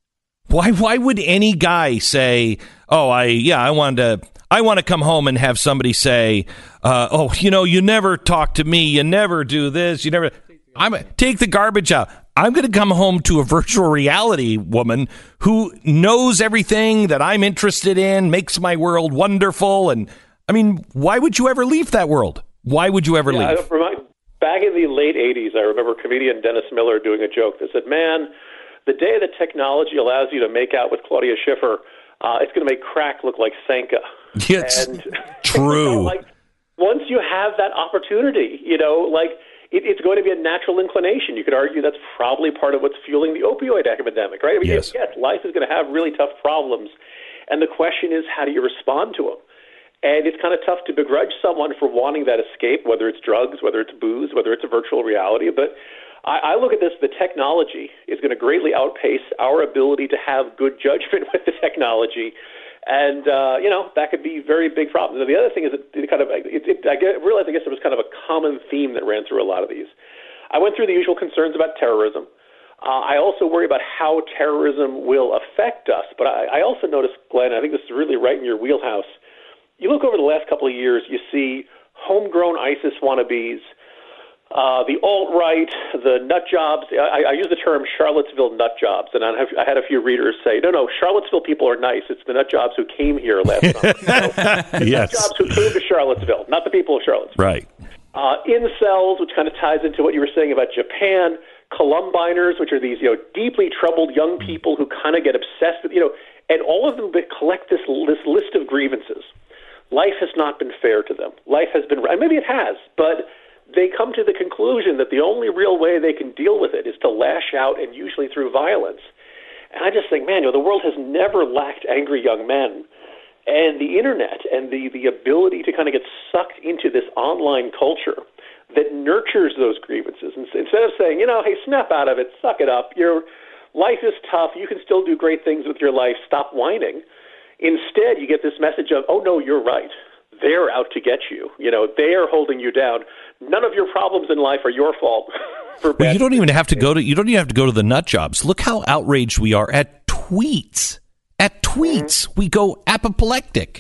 Why why would any guy say, oh, I yeah, I want to I want to come home and have somebody say, uh, oh, you know, you never talk to me, you never do this, you never I'm take the garbage out. I'm going to come home to a virtual reality woman who knows everything that I'm interested in, makes my world wonderful. And I mean, why would you ever leave that world? Why would you ever yeah, leave? I remind, back in the late eighties, I remember comedian Dennis Miller doing a joke that said, man, the day that technology allows you to make out with Claudia Schiffer, uh, it's going to make crack look like Sanka. Yes, and, true. You know, like, once you have that opportunity, you know, like, It, it's going to be a natural inclination. You could argue that's probably part of what's fueling the opioid epidemic, right? I mean, yes. yes, life is going to have really tough problems, and the question is, how do you respond to them? And it's kind of tough to begrudge someone for wanting that escape, whether it's drugs, whether it's booze, whether it's a virtual reality. But I, I look at this, the technology is going to greatly outpace our ability to have good judgment with the technology. And, uh, you know, that could be a very big problem. And the other thing is that it kind of, it, it, I realized, I guess, there was kind of a common theme that ran through a lot of these. I went through the usual concerns about terrorism. Uh, I also worry about how terrorism will affect us. But I, I also noticed, Glenn, I think this is really right in your wheelhouse. You look over the last couple of years, you see homegrown ISIS wannabes, Uh, the alt-right, the nut jobs. I, I use the term Charlottesville nut jobs, and I, have, I had a few readers say, no, no, Charlottesville people are nice. It's the nut jobs who came here last summer. So, the yes. nut jobs who came to Charlottesville, not the people of Charlottesville. Right. Uh, incels, which kind of ties into what you were saying about Japan. Columbiners, which are these, you know, deeply troubled young people who kind of get obsessed with, you know, and all of them collect this, this list of grievances. Life has not been fair to them. Life has been, maybe it has, but they come to the conclusion that the only real way they can deal with it is to lash out, and usually through violence. And I just think, man, you know, the world has never lacked angry young men. And the internet and the, the ability to kind of get sucked into this online culture that nurtures those grievances. And instead of saying, you know, hey, snap out of it, suck it up, your life is tough, you can still do great things with your life, stop whining. Instead, you get this message of, oh, no, you're right. They're out to get you. You know, they are holding you down. None of your problems in life are your fault. For well, you don't even have to go to you don't even have to go to the nut jobs. Look how outraged we are at tweets. At tweets, mm-hmm. we go apoplectic.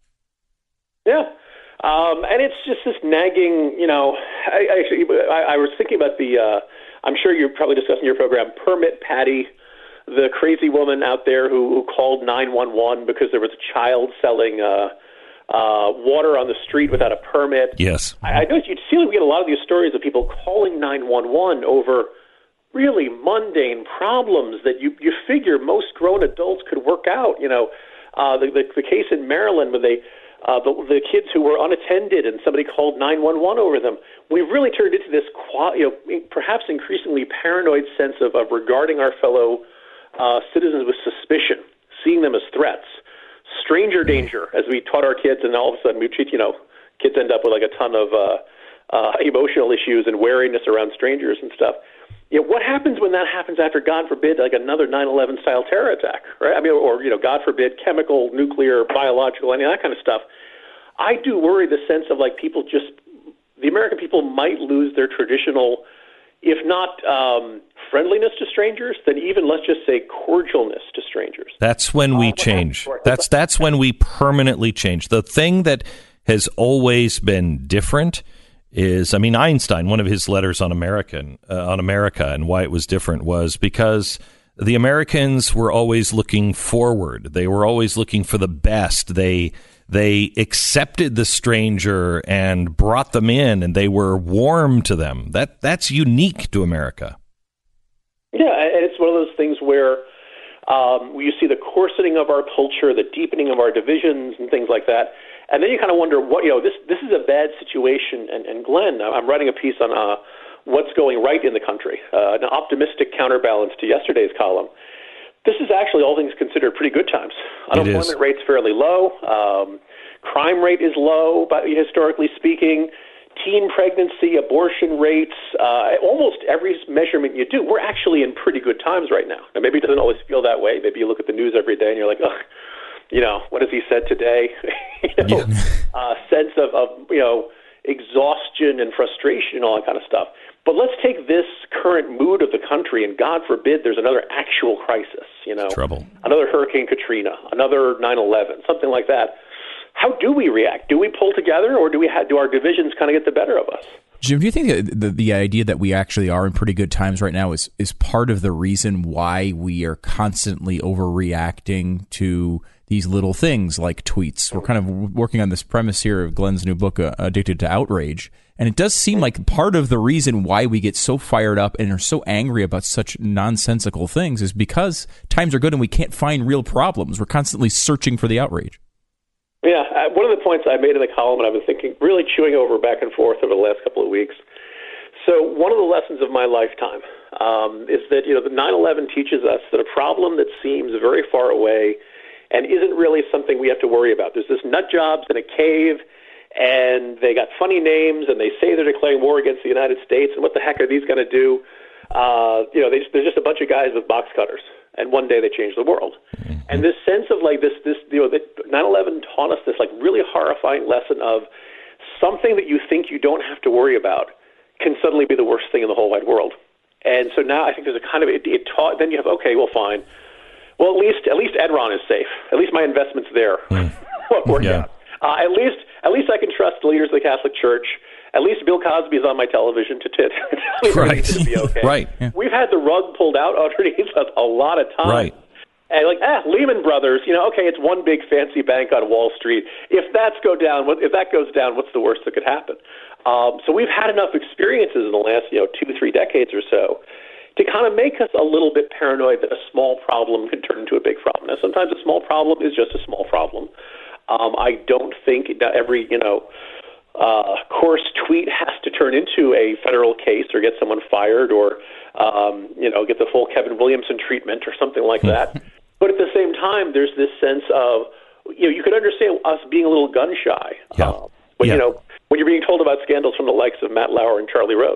Yeah, um, and it's just this nagging. You know, I, I actually I, I was thinking about the. Uh, I'm sure you're probably discussing your program, Permit Patty, the crazy woman out there who, who called nine one one because there was a child selling Uh, Uh, water on the street without a permit. Yes. I, I know you see we get a lot of these stories of people calling nine one one over really mundane problems that you, you figure most grown adults could work out. You know, uh, the, the the case in Maryland when they uh, the, the kids who were unattended and somebody called nine one one over them. We've really turned into this, you know, perhaps increasingly paranoid sense of, of regarding our fellow uh, citizens with suspicion, seeing them as threats. Stranger danger, as we taught our kids, and all of a sudden we treat, you know, kids end up with like a ton of uh, uh, emotional issues and wariness around strangers and stuff. You know, what happens when that happens after, God forbid, like another nine eleven style terror attack, right? I mean, or, you know, God forbid, chemical, nuclear, biological, any of that kind of stuff. I do worry the sense of like people just, the American people might lose their traditional, if not um, friendliness to strangers, then even, let's just say, cordialness to strangers. That's when we uh, change. That's that's when we permanently change. The thing that has always been different is, I mean, Einstein, one of his letters on American uh, on America and why it was different was because the Americans were always looking forward. They were always looking for the best. They They accepted the stranger and brought them in, and they were warm to them. That that's unique to America. Yeah, and it's one of those things where um, you see the coarsening of our culture, the deepening of our divisions, and things like that. And then you kind of wonder, what you know, this this is a bad situation. And, and Glenn, I'm writing a piece on uh, what's going right in the country, uh, an optimistic counterbalance to yesterday's column. This is actually, all things considered, pretty good times. Unemployment rate's fairly low. Um, crime rate is low, but historically speaking. Teen pregnancy, abortion rates, uh, almost every measurement you do, we're actually in pretty good times right now. Now, maybe it doesn't always feel that way. Maybe you look at the news every day and you're like, ugh, you know, what has he said today? you know, yeah. uh, sense of, of, you know, exhaustion and frustration and all that kind of stuff. But let's take this current mood of the country, and God forbid there's another actual crisis, you know, Trouble. another Hurricane Katrina, another nine eleven, something like that. How do we react? Do we pull together, or do we ha- do our divisions kind of get the better of us? Jim, do you think that the, the idea that we actually are in pretty good times right now is, is part of the reason why we are constantly overreacting to these little things like tweets? We're kind of working on this premise here of Glenn's new book, uh, Addicted to Outrage. And it does seem like part of the reason why we get so fired up and are so angry about such nonsensical things is because times are good and we can't find real problems. We're constantly searching for the outrage. Yeah, uh, one of the points I made in the column, and I've been thinking, really chewing over back and forth over the last couple of weeks. So one of the lessons of my lifetime um, is that, you know, the nine eleven teaches us that a problem that seems very far away and isn't really something we have to worry about. There's this nut jobs in a cave, and they got funny names, and they say they're declaring war against the United States, and what the heck are these going to do? Uh, you know, they just, they're just a bunch of guys with box cutters, and one day they change the world. Mm-hmm. And this sense of like this, this, you know, that nine eleven taught us this like really horrifying lesson of something that you think you don't have to worry about can suddenly be the worst thing in the whole wide world. And so now I think there's a kind of it, it taught. Then you have okay, well, fine. Well, at least at least Enron is safe. At least my investments there mm. work yeah. out. Uh, at least at least I can trust the leaders of the Catholic Church. At least Bill Cosby is on my television to tell me right. to be okay. right. Yeah. We've had the rug pulled out underneath us a lot of times. Right. And like, ah, Lehman Brothers, you know, okay, it's one big fancy bank on Wall Street. If that's go down, if that goes down, what's the worst that could happen? Um, so we've had enough experiences in the last, you know, two, three decades or so to kind of make us a little bit paranoid that a small problem can turn into a big problem. Now, sometimes a small problem is just a small problem. Um, I don't think that every, you know, uh, coarse tweet has to turn into a federal case or get someone fired or, um, you know, get the full Kevin Williamson treatment or something like that. But at the same time, there's this sense of, you know, you could understand us being a little gun shy. Yeah. Uh, but, yeah. you know, when you're being told about scandals from the likes of Matt Lauer and Charlie Rose.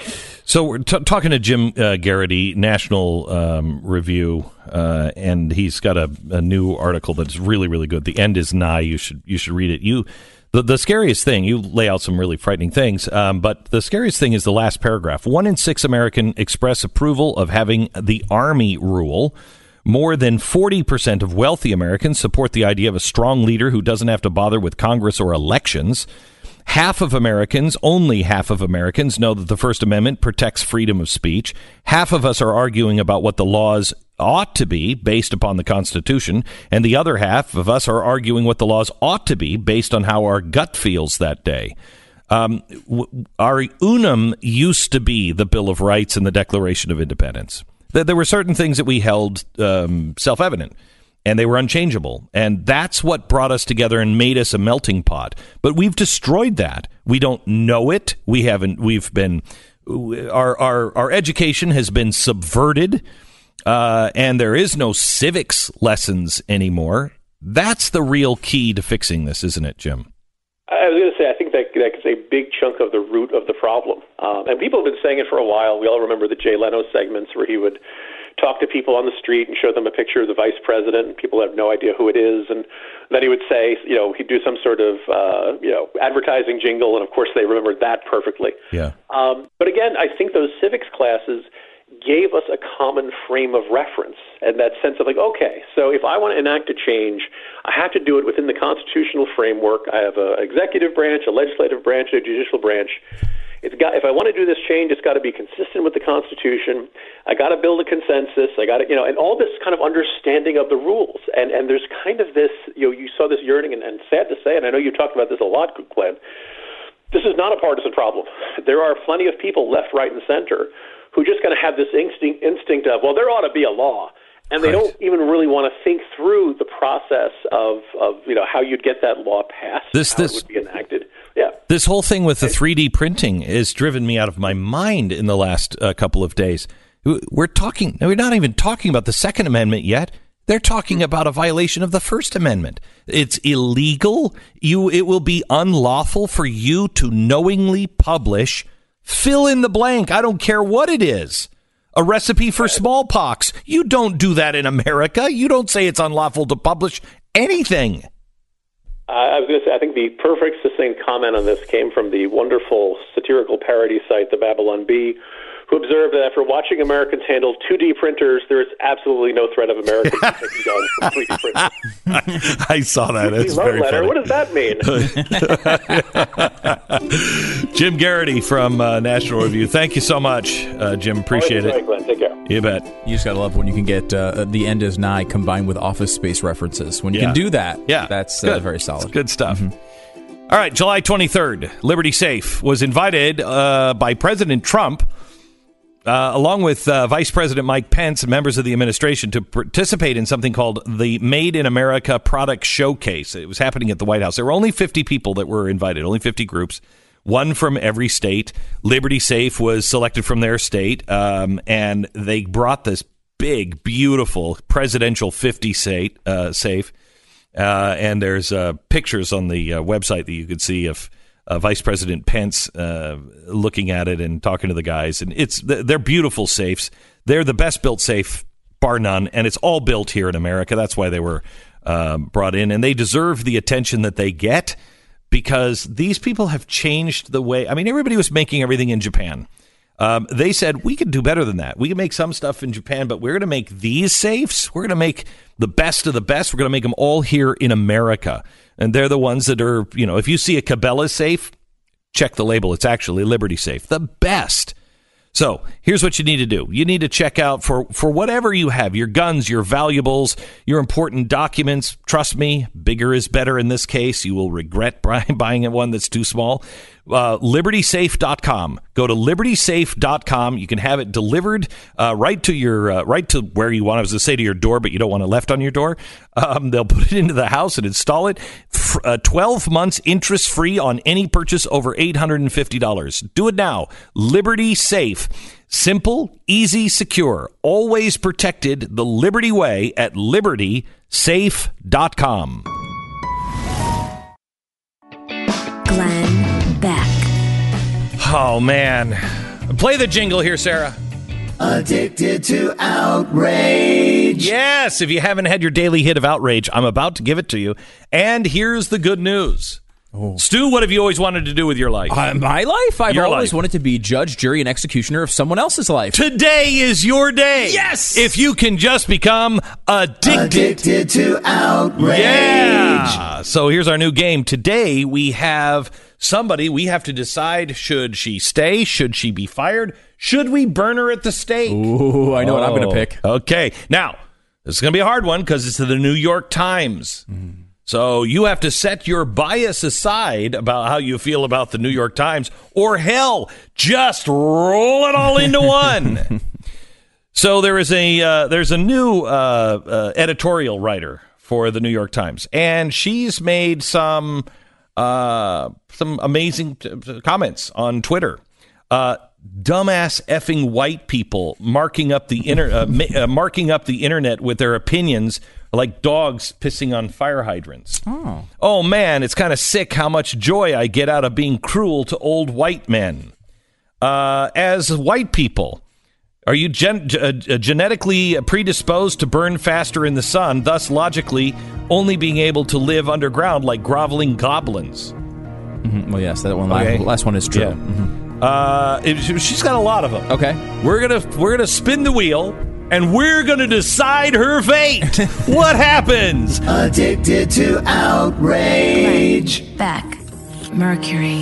So we're t- talking to Jim uh, Geraghty, National um, Review, uh, and he's got a, a new article that's really, really good. The end is nigh. You should you should read it. You the, the scariest thing, you lay out some really frightening things, um, but the scariest thing is the last paragraph. One in six Americans express approval of having the Army rule. More than forty percent of wealthy Americans support the idea of a strong leader who doesn't have to bother with Congress or elections. Half of Americans, only half of Americans, know that the First Amendment protects freedom of speech. Half of us are arguing about what the laws ought to be based upon the Constitution, and the other half of us are arguing what the laws ought to be based on how our gut feels that day. Um, w- our unum used to be the Bill of Rights and the Declaration of Independence. There were certain things that we held um, self-evident, and they were unchangeable. And that's what brought us together and made us a melting pot. But we've destroyed that. We don't know it. We haven't. We've been our our our education has been subverted, uh, and there is no civics lessons anymore. That's the real key to fixing this, isn't it, Jim? I was going to say, I think that that's a big chunk of the root of the problem. Um, and people have been saying it for a while. We all remember the Jay Leno segments where he would talk to people on the street and show them a picture of the vice president, and people have no idea who it is. And then he would say, you know, he'd do some sort of, uh, you know, advertising jingle, and of course they remembered that perfectly. Yeah. Um, but again, I think those civics classes gave us a common frame of reference and that sense of like, okay, so if I want to enact a change, I have to do it within the constitutional framework. I have an executive branch, a legislative branch, a judicial branch. It's got, if I want to do this change, it's got to be consistent with the Constitution. I got to build a consensus. I got to, you know, and all this kind of understanding of the rules. And and there's kind of this, you know, you saw this yearning, and, and sad to say, and I know you talked about this a lot, Glenn, this is not a partisan problem. There are plenty of people left, right, and center who just going to have this instinct, instinct of, well, there ought to be a law. And they right. don't even really want to think through the process of, of, you know, how you'd get that law passed, this, how this, it would be enacted. Yeah. This whole thing with the three D printing has driven me out of my mind in the last uh, couple of days. We're talking, we're not even talking about the Second Amendment yet. They're talking about a violation of the First Amendment. It's illegal. You, it will be unlawful for you to knowingly publish, fill in the blank. I don't care what it is. A recipe for smallpox. You don't do that in America. You don't say it's unlawful to publish anything. I was going to say, I think the perfect succinct comment on this came from the wonderful satirical parody site, the Babylon Bee, who observed that after watching Americans handle two D printers, there is absolutely no threat of Americans taking down three D printers. I saw that. It's love very letter. funny. What does that mean? Jim Garrity from uh, National Review. Thank you so much, uh, Jim. Appreciate Always it. enjoy, Glenn. Take care. You bet. You just gotta love when you can get uh, the end is nigh combined with Office Space references. When you Yeah. can do that, Yeah. that's uh, Good. very solid. It's good stuff. All right, July twenty-third, Liberty Safe was invited uh, by President Trump, uh, along with uh, Vice President Mike Pence and members of the administration, to participate in something called the Made in America Product Showcase. It was happening at the White House. There were only fifty people that were invited, only fifty groups, one from every state. Liberty Safe was selected from their state, um, and they brought this big, beautiful presidential fifty state, uh, safe. Uh, and there's uh, pictures on the uh, website that you could see of uh, Vice President Pence uh, looking at it and talking to the guys. And it's they're beautiful safes. They're the best built safe, bar none. And it's all built here in America. That's why they were um, brought in. And they deserve the attention that they get because these people have changed the way. I mean, everybody was making everything in Japan. Um, they said, we could do better than that. We can make some stuff in Japan, but we're going to make these safes. We're going to make the best of the best. We're going to make them all here in America. And they're the ones that are, you know, if you see a Cabela safe, check the label. It's actually Liberty Safe, the best. So here's what you need to do. You need to check out for, for whatever you have, your guns, your valuables, your important documents. Trust me, bigger is better in this case. You will regret buying one that's too small. Uh, liberty safe dot com. Go to liberty safe dot com. You can have it delivered uh, right to your uh, right to where you want. I was going to say to your door, but you don't want it left on your door. Um, they'll put it into the house and install it. F- uh, twelve months interest free on any purchase over eight hundred fifty dollars. Do it now. Liberty Safe. Simple, easy, secure. Always protected the Liberty way at liberty safe dot com. Glenn Beck. Oh, man. Play the jingle here, Sarah. Addicted to outrage. Yes, if you haven't had your daily hit of outrage, I'm about to give it to you. And here's the good news. Oh. Stu, what have you always wanted to do with your life? Uh, my life? I've Your always life. wanted to be judge, jury, and executioner of someone else's life. Today is your day. Yes! If you can just become addicted. Addicted to outrage. Yeah. So here's our new game. Today we have somebody we have to decide, should she stay? Should she be fired? Should we burn her at the stake? Ooh, I know what I'm going to Oh. pick. Okay. Now, this is going to be a hard one because it's the New York Times. Mm. So you have to set your bias aside about how you feel about the New York Times, or hell, just roll it all into one. So there is a uh, there's a new uh, uh, editorial writer for the New York Times, and she's made some uh, some amazing t- comments on Twitter. Uh, dumbass effing white people marking up the inter- uh, ma- uh, marking up the internet with their opinions like dogs pissing on fire hydrants. Oh, oh man, it's kind of sick how much joy I get out of being cruel to old white men. Uh, as white people, are you gen- uh, genetically predisposed to burn faster in the sun, thus logically only being able to live underground like groveling goblins? mm-hmm. Well, yes, that one Okay. last, last one is true. Yeah. Mm-hmm. Uh, it, she's got a lot of them. Okay, We're gonna we're gonna spin the wheel, and we're gonna decide her fate. What happens? Addicted to outrage. Beck. Mercury.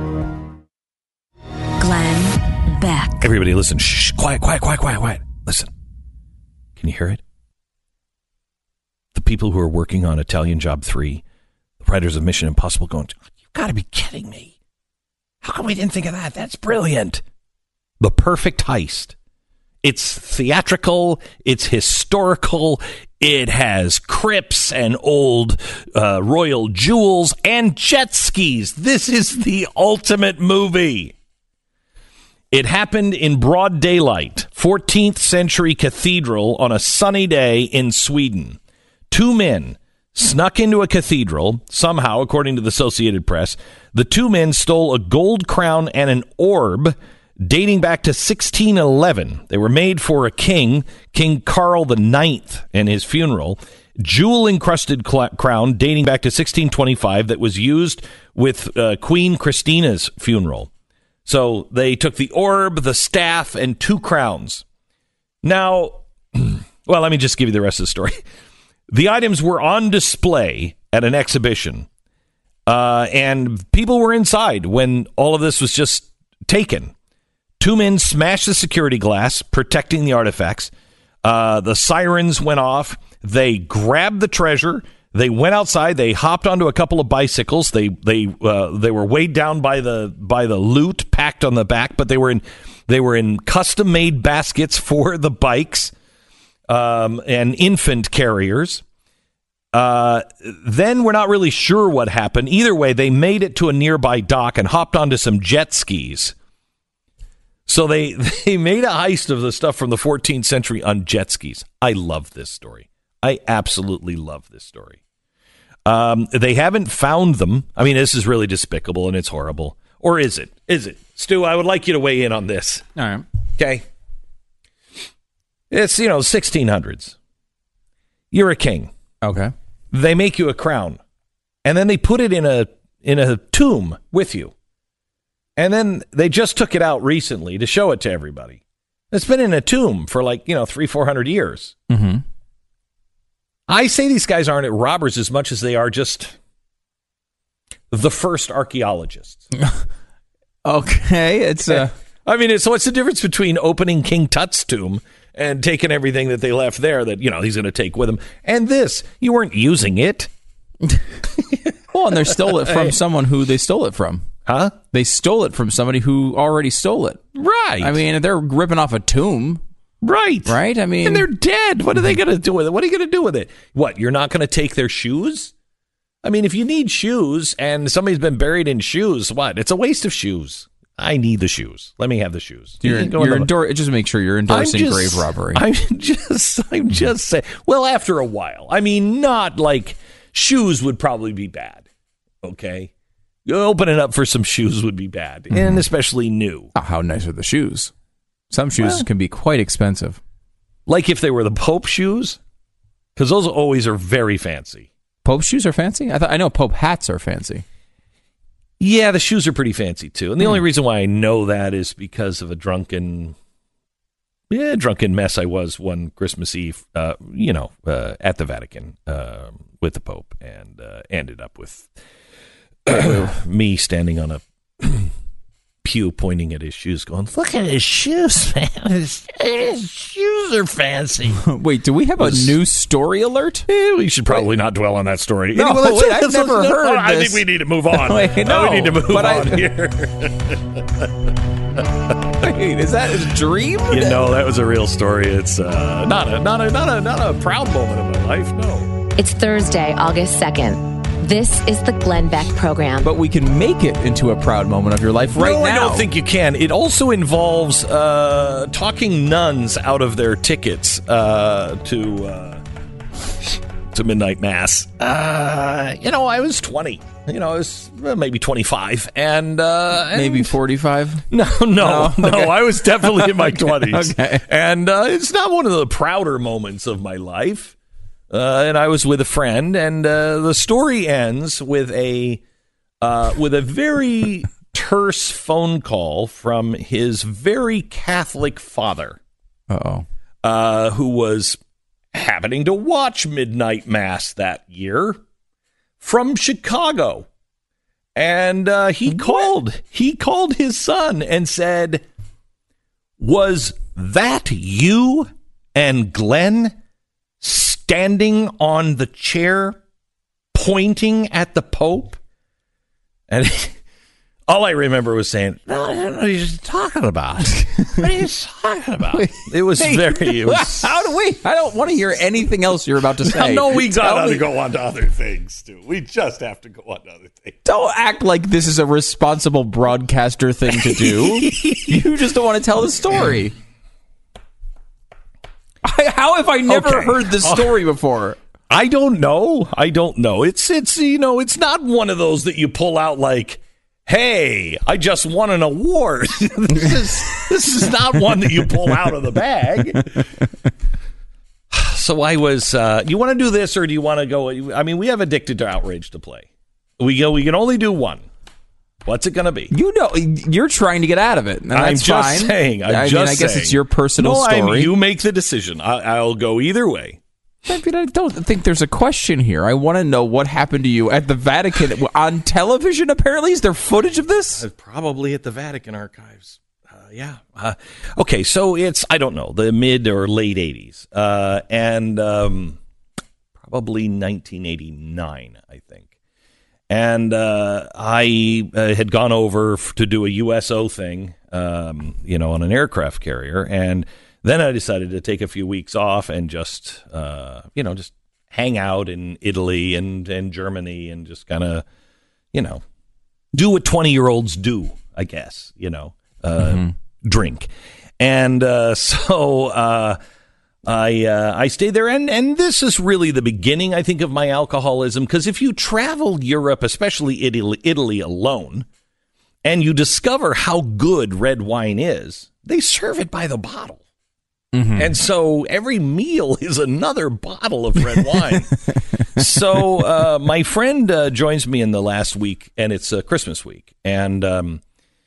Glenn Beck. Everybody, listen. Shh, quiet, quiet, quiet, quiet, quiet. Listen. Can you hear it? The people who are working on Italian Job three, the writers of Mission Impossible, going, "You've got to be kidding me! How come we didn't think of that? That's brilliant." The perfect heist. It's theatrical. It's historical. It has crypts and old uh, royal jewels and jet skis. This is the ultimate movie. It happened in broad daylight, fourteenth century cathedral on a sunny day in Sweden. Two men snuck into a cathedral, somehow, according to the Associated Press. The two men stole a gold crown and an orb dating back to sixteen eleven. They were made for a king, King Carl the Ninth, and his funeral. jewel-encrusted cl- crown dating back to sixteen twenty-five that was used with uh, Queen Christina's funeral. So they took the orb, the staff, and two crowns. Now, well, let me just give you the rest of the story. The items were on display at an exhibition, uh, and people were inside when all of this was just taken. Two men smashed the security glass, protecting the artifacts. Uh, the sirens went off. They grabbed the treasure. They went outside. They hopped onto a couple of bicycles. They they uh, they were weighed down by the by the loot packed on the back, but they were in they were in custom made baskets for the bikes um, and infant carriers. Uh, then we're not really sure what happened. Either way, they made it to a nearby dock and hopped onto some jet skis. So they, they made a heist of the stuff from the fourteenth century on jet skis. I love this story. I absolutely love this story. Um, they haven't found them. I mean, this is really despicable and it's horrible. Or is it? Is it? Stu, I would like you to weigh in on this. All right. Okay. It's, you know, sixteen hundreds. You're a king. Okay. They make you a crown. And then they put it in a in a tomb with you. And then they just took it out recently to show it to everybody. It's been in a tomb for like, you know, three, four hundred years. Mm-hmm. I say these guys aren't robbers as much as they are just the first archaeologists. Okay, it's uh I mean, it's, so what's the difference between opening King Tut's tomb and taking everything that they left there that, you know, he's going to take with him, and this? You weren't using it. well, and they stole it from someone who they stole it from. Huh? They stole it from somebody who already stole it. Right. I mean, they're ripping off a tomb. Right. Right? I mean... And they're dead. What are they going to do with it? What are you going to do with it? What, you're not going to take their shoes? I mean, if you need shoes and somebody's been buried in shoes, what? It's a waste of shoes. I need the shoes. Let me have the shoes. You're, you you're endor- just make sure you're endorsing just, grave robbery. I'm just, I'm just saying. Well, after a while. I mean, not like shoes would probably be bad. Okay? Opening up for some shoes would be bad, mm-hmm. and especially new. Oh, how nice are the shoes? Some shoes well, can be quite expensive. Like if they were the Pope shoes, because those always are very fancy. Pope shoes are fancy? I thought I know Pope hats are fancy. Yeah, the shoes are pretty fancy too, and the mm. only reason why I know that is because of a drunken, yeah, drunken mess I was one Christmas Eve, uh, you know, uh, at the Vatican uh, with the Pope, and uh, ended up with. Me standing on a pew pointing at his shoes going, look at his shoes, man. His, his shoes are fancy. Wait, do we have a new story alert? Eh, we should probably wait. not dwell on that story. No, anyway, wait, I've never no, heard no, I this. think we need to move on. Wait, no, no, we need to move on I, here. Wait, is that a dream? You know, that was a real story. It's uh, not a not a not a not a proud moment of my life. No. It's Thursday, August second. This is the Glenn Beck Program. But we can make it into a proud moment of your life right no, now. I don't think you can. It also involves uh, talking nuns out of their tickets uh, to uh, to midnight mass. Uh, you know, I was twenty. You know, I was well, maybe twenty-five, and, uh, and maybe forty-five. No, no, no. no okay. I was definitely in my twenties. Okay, and uh, it's not one of the prouder moments of my life. Uh, and I was with a friend, and uh, the story ends with a uh, with a very terse phone call from his very Catholic father, Uh-oh. uh who was happening to watch midnight mass that year from Chicago, and uh, he what? called he called his son and said, "Was that you and Glenn standing on the chair, pointing at the Pope?" And all I remember was saying, "No, I don't know what you're talking about. What are you talking about?" It was hey, very. It was, how do we? I don't want to hear anything else you're about to say. No, we got me. to go on to other things too. We just have to go on to other things. Don't act like this is a responsible broadcaster thing to do. You just don't want to tell the story. I, how have I never okay. heard this story before? I don't know. I don't know. It's it's you know, it's not one of those that you pull out like, "Hey, I just won an award." this is this is not one that you pull out of the bag. so I was. Uh, you want to do this, or do you want to go? I mean, we have Addicted to Outrage to play. We go. We can only do one. What's it going to be? You know, you're trying to get out of it. And I'm that's just fine. saying. I'm I just mean, I guess saying. it's your personal no, story. I'm, you make the decision. I, I'll go either way. I mean, I don't think there's a question here. I want to know what happened to you at the Vatican on television. Apparently, is there footage of this? Uh, probably at the Vatican archives. Uh, yeah. Uh, okay, so it's I don't know the mid or late eighties, uh, and um, probably nineteen eighty-nine, I think. And uh, I uh, had gone over f- to do a U S O thing, um, you know, on an aircraft carrier, and then I decided to take a few weeks off and just, uh, you know, just hang out in Italy and, and Germany and just kind of, you know, do what twenty-year-olds do, I guess, you know, uh, mm-hmm. drink. And uh, so uh, I uh, I stayed there, and, and this is really the beginning, I think, of my alcoholism, because if you travel Europe, especially Italy, Italy alone, and you discover how good red wine is, they serve it by the bottle. Mm-hmm. And so every meal is another bottle of red wine. So uh, my friend uh, joins me in the last week, and it's uh, Christmas week, and um,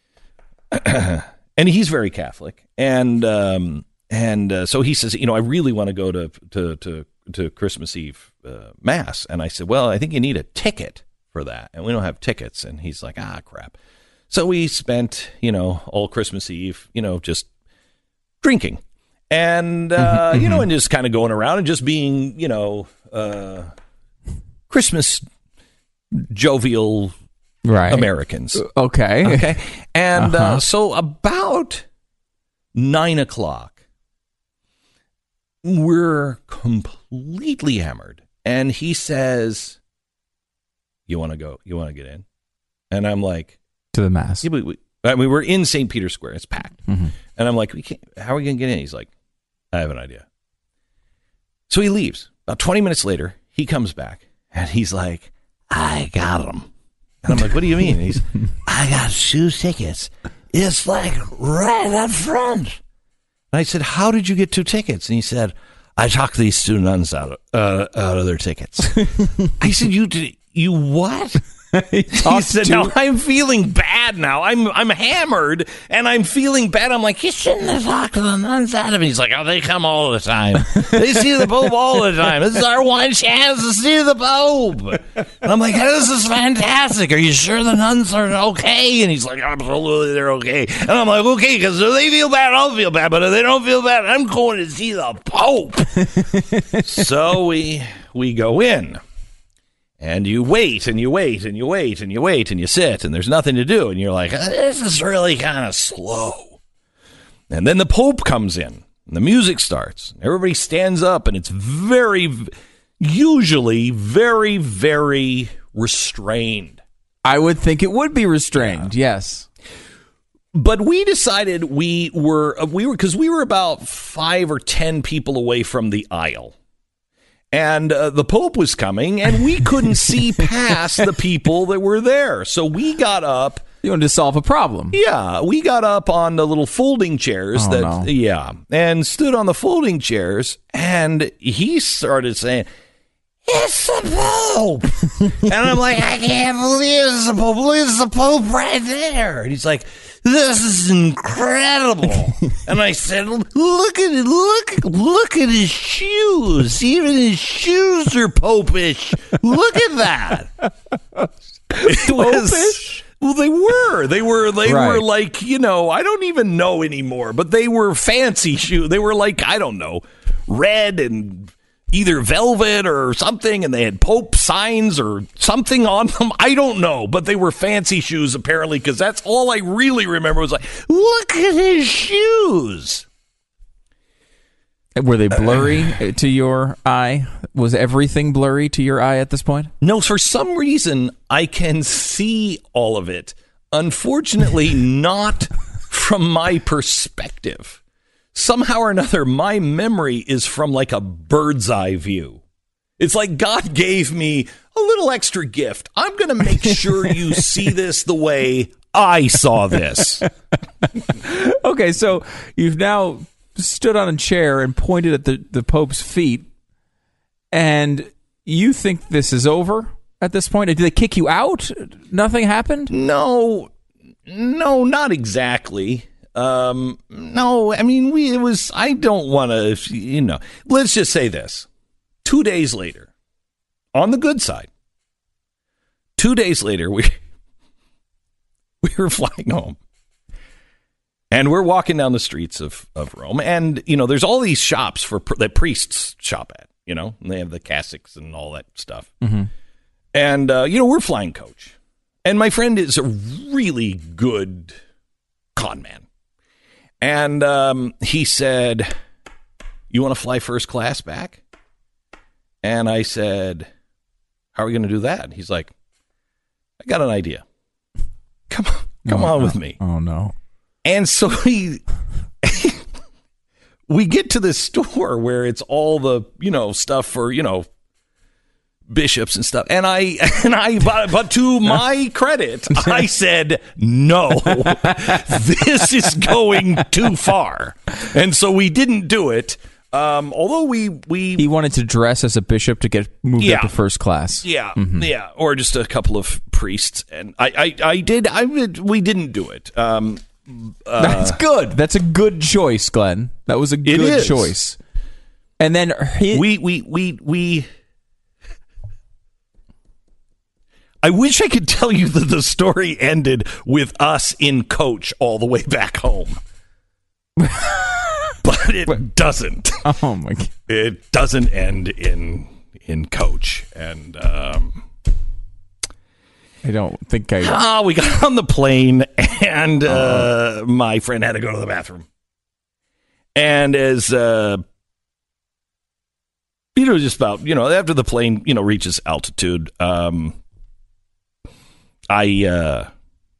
and he's very Catholic, and um, and uh, so he says, you know, I really want to go to to to, to Christmas Eve uh, Mass, and I said, well, I think you need a ticket for that, and we don't have tickets, and he's like, ah, crap. So we spent, you know, all Christmas Eve, you know, just drinking. And, uh, mm-hmm. you know, and just kind of going around and just being, you know, uh, Christmas jovial right. Americans. Okay. Okay. And uh-huh. uh, so about nine o'clock, we're completely hammered. And he says, you want to go? You want to get in? And I'm like. To the Mass. Yeah, but we, I mean, we're in Saint Peter's Square. It's packed. Mm-hmm. And I'm like, we can't, how are we going to get in? He's like, I have an idea. So he leaves. About twenty minutes later, he comes back, and he's like, I got him. And I'm like, what do you mean? And he's, I got two tickets. It's like right up front. And I said, how did you get two tickets? And he said, I talked these two nuns out of, uh, out of their tickets. I said, you did, you what? he, he said, to- "No, I'm feeling bad now. I'm I'm hammered, and I'm feeling bad." I'm like, "You shouldn't have talked to the nuns out of it." He's like, "Oh, they come all the time. They see the Pope all the time. This is our one chance to see the Pope." And I'm like, "This is fantastic. Are you sure the nuns are okay?" And he's like, "Absolutely, they're okay." And I'm like, "Okay, because if they feel bad, I'll feel bad. But if they don't feel bad, I'm going to see the Pope." So we we go in. And you wait, and you wait, and you wait, and you wait, and you sit, and there's nothing to do. And you're like, this is really kind of slow. And then the Pope comes in, and the music starts. Everybody stands up, and it's very, usually very, very restrained. I would think it would be restrained, yeah. Yes. But we decided we were, we were, because we were about five or ten people away from the aisle. And uh, the Pope was coming, and we couldn't see past the people that were there. So we got up. You wanted to solve a problem. Yeah, we got up on the little folding chairs. Oh, that no. Yeah, and stood on the folding chairs, and he started saying, "It's the Pope!" And I'm like, "I can't believe it's the Pope. It's the Pope right there." And he's like, "This is incredible." And I said, "Look at it! Look! Look at his shoes. Even his shoes are popish. Look at that." It was, popish? Well, they were. They were. They right. were like, you know, I don't even know anymore. But they were fancy shoes. They were like, I don't know, red and either velvet or something, and they had Pope signs or something on them. I don't know, but they were fancy shoes apparently, because that's all I really remember was like, look at his shoes. Were they blurry uh, to your eye? Was everything blurry to your eye at this point? No, for some reason, I can see all of it. Unfortunately, not from my perspective. Somehow or another, my memory is from like a bird's eye view. It's like God gave me a little extra gift. I'm going to make sure you see this the way I saw this. Okay, so you've now stood on a chair and pointed at the, the Pope's feet And you think this is over at this point? Did they kick you out? Nothing happened? No, no, not exactly. Um, no, I mean, we, it was, I don't want to, you know, let's just say this. Two days later, on the good side, two days later, we, we were flying home. And we're walking down the streets of, of Rome. And, you know, there's all these shops for that priests shop at, you know, and they have the cassocks and all that stuff. Mm-hmm. And, uh, you know, we're flying coach. And my friend is a really good con man. And um, he said, you want to fly first class back? And I said, how are we going to do that? And he's like, I got an idea. Come on, come oh, on no. with me. Oh, no. And so we, we get to this store where it's all the, you know, stuff for, you know, bishops and stuff. And I, and I, but, but to my credit, I said, no, this is going too far. And so we didn't do it. Um, although we, we, He wanted to dress as a bishop to get moved Yeah. up to first class. yeah, Mhm. yeah, or just a couple of priests. And I, I, I did, I, we didn't do it. Um, uh, That's good. That's a good choice, Glenn. That was a good is. choice. And then he, we, we, we, we, I wish I could tell you that the story ended with us in coach all the way back home. But it doesn't. oh my God. It doesn't end in in coach. And um, I don't think I. ah, we got on the plane, and uh, my friend had to go to the bathroom. And as uh, you know, just about you know, after the plane you know reaches altitude, um, I, uh,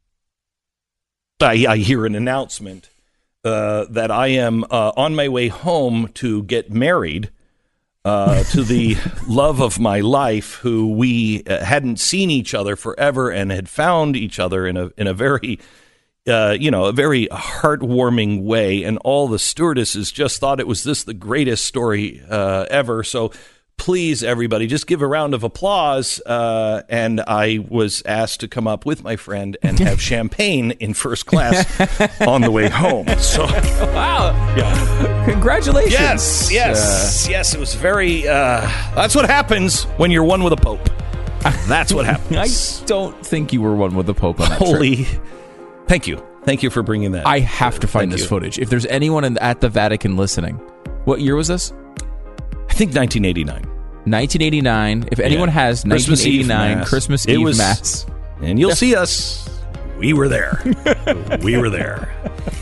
I I hear an announcement uh, that I am uh, on my way home to get married uh, to the love of my life, who we uh, hadn't seen each other forever and had found each other in a in a very uh, you know a very heartwarming way, and all the stewardesses just thought it was this the greatest story uh, ever. So. Please, everybody, just give a round of applause. Uh, and I was asked to come up with my friend and have champagne in first class on the way home. So, Wow. yeah. Congratulations. Yes, yes, Uh, yes. It was very, uh, that's what happens when you're one with a pope. That's what I happens. don't think you were one with the Pope on that trip. Holy, thank you. Thank you for bringing that. I have to find Thank this you. footage. If there's anyone in, at the Vatican listening, what year was this? I think nineteen eighty-nine. nineteen eighty-nine. If anyone Yeah. has Christmas Eve nineteen eighty-nine Mass. Christmas It Eve was- Mass. And you'll see us. We were there. We were there.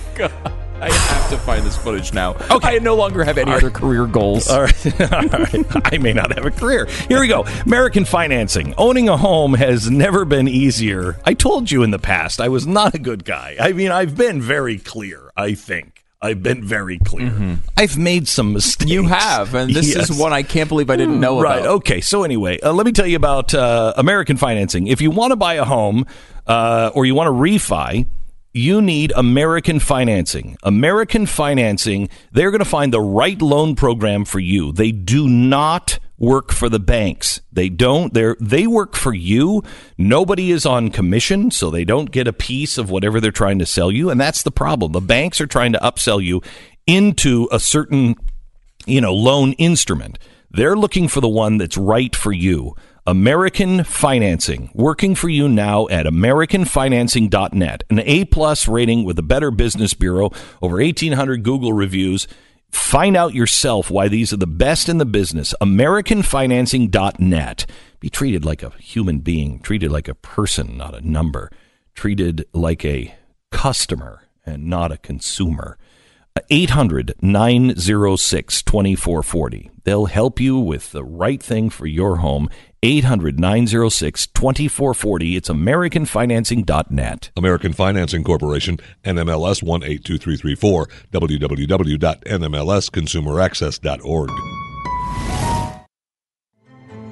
I have to find this footage now. Okay. I no longer have any other career goals. All right. All right. I may not have a career. Here we go. American financing. Owning a home has never been easier. I told you in the past I was not a good guy. I mean, I've been very clear, I think. I've been very clear. Mm-hmm. I've made some mistakes. You have, and this Yes. is one I can't believe I didn't know Right. about. Okay. So anyway, uh, let me tell you about uh, American financing. If you want to buy a home uh, or you want to refi, you need American financing. American financing, they're going to find the right loan program for you. They do not work for the banks. They don't. They they work for you. Nobody is on commission, so they don't get a piece of whatever they're trying to sell you, and that's the problem. The banks are trying to upsell you into a certain, you know, loan instrument. They're looking for the one that's right for you. American Financing, working for you now at american financing dot net. An A-plus rating with the Better Business Bureau, over eighteen hundred Google reviews. Find out yourself why these are the best in the business. american financing dot net. Be treated like a human being, treated like a person, not a number. Treated like a customer and not a consumer. eight hundred, nine oh six, two four four oh. They'll help you with the right thing for your home. eight hundred, nine oh six, two four four oh. It's american financing dot net. American Financing Corporation, N M L S one eight two three three four, w w w dot n m l s consumer access dot org.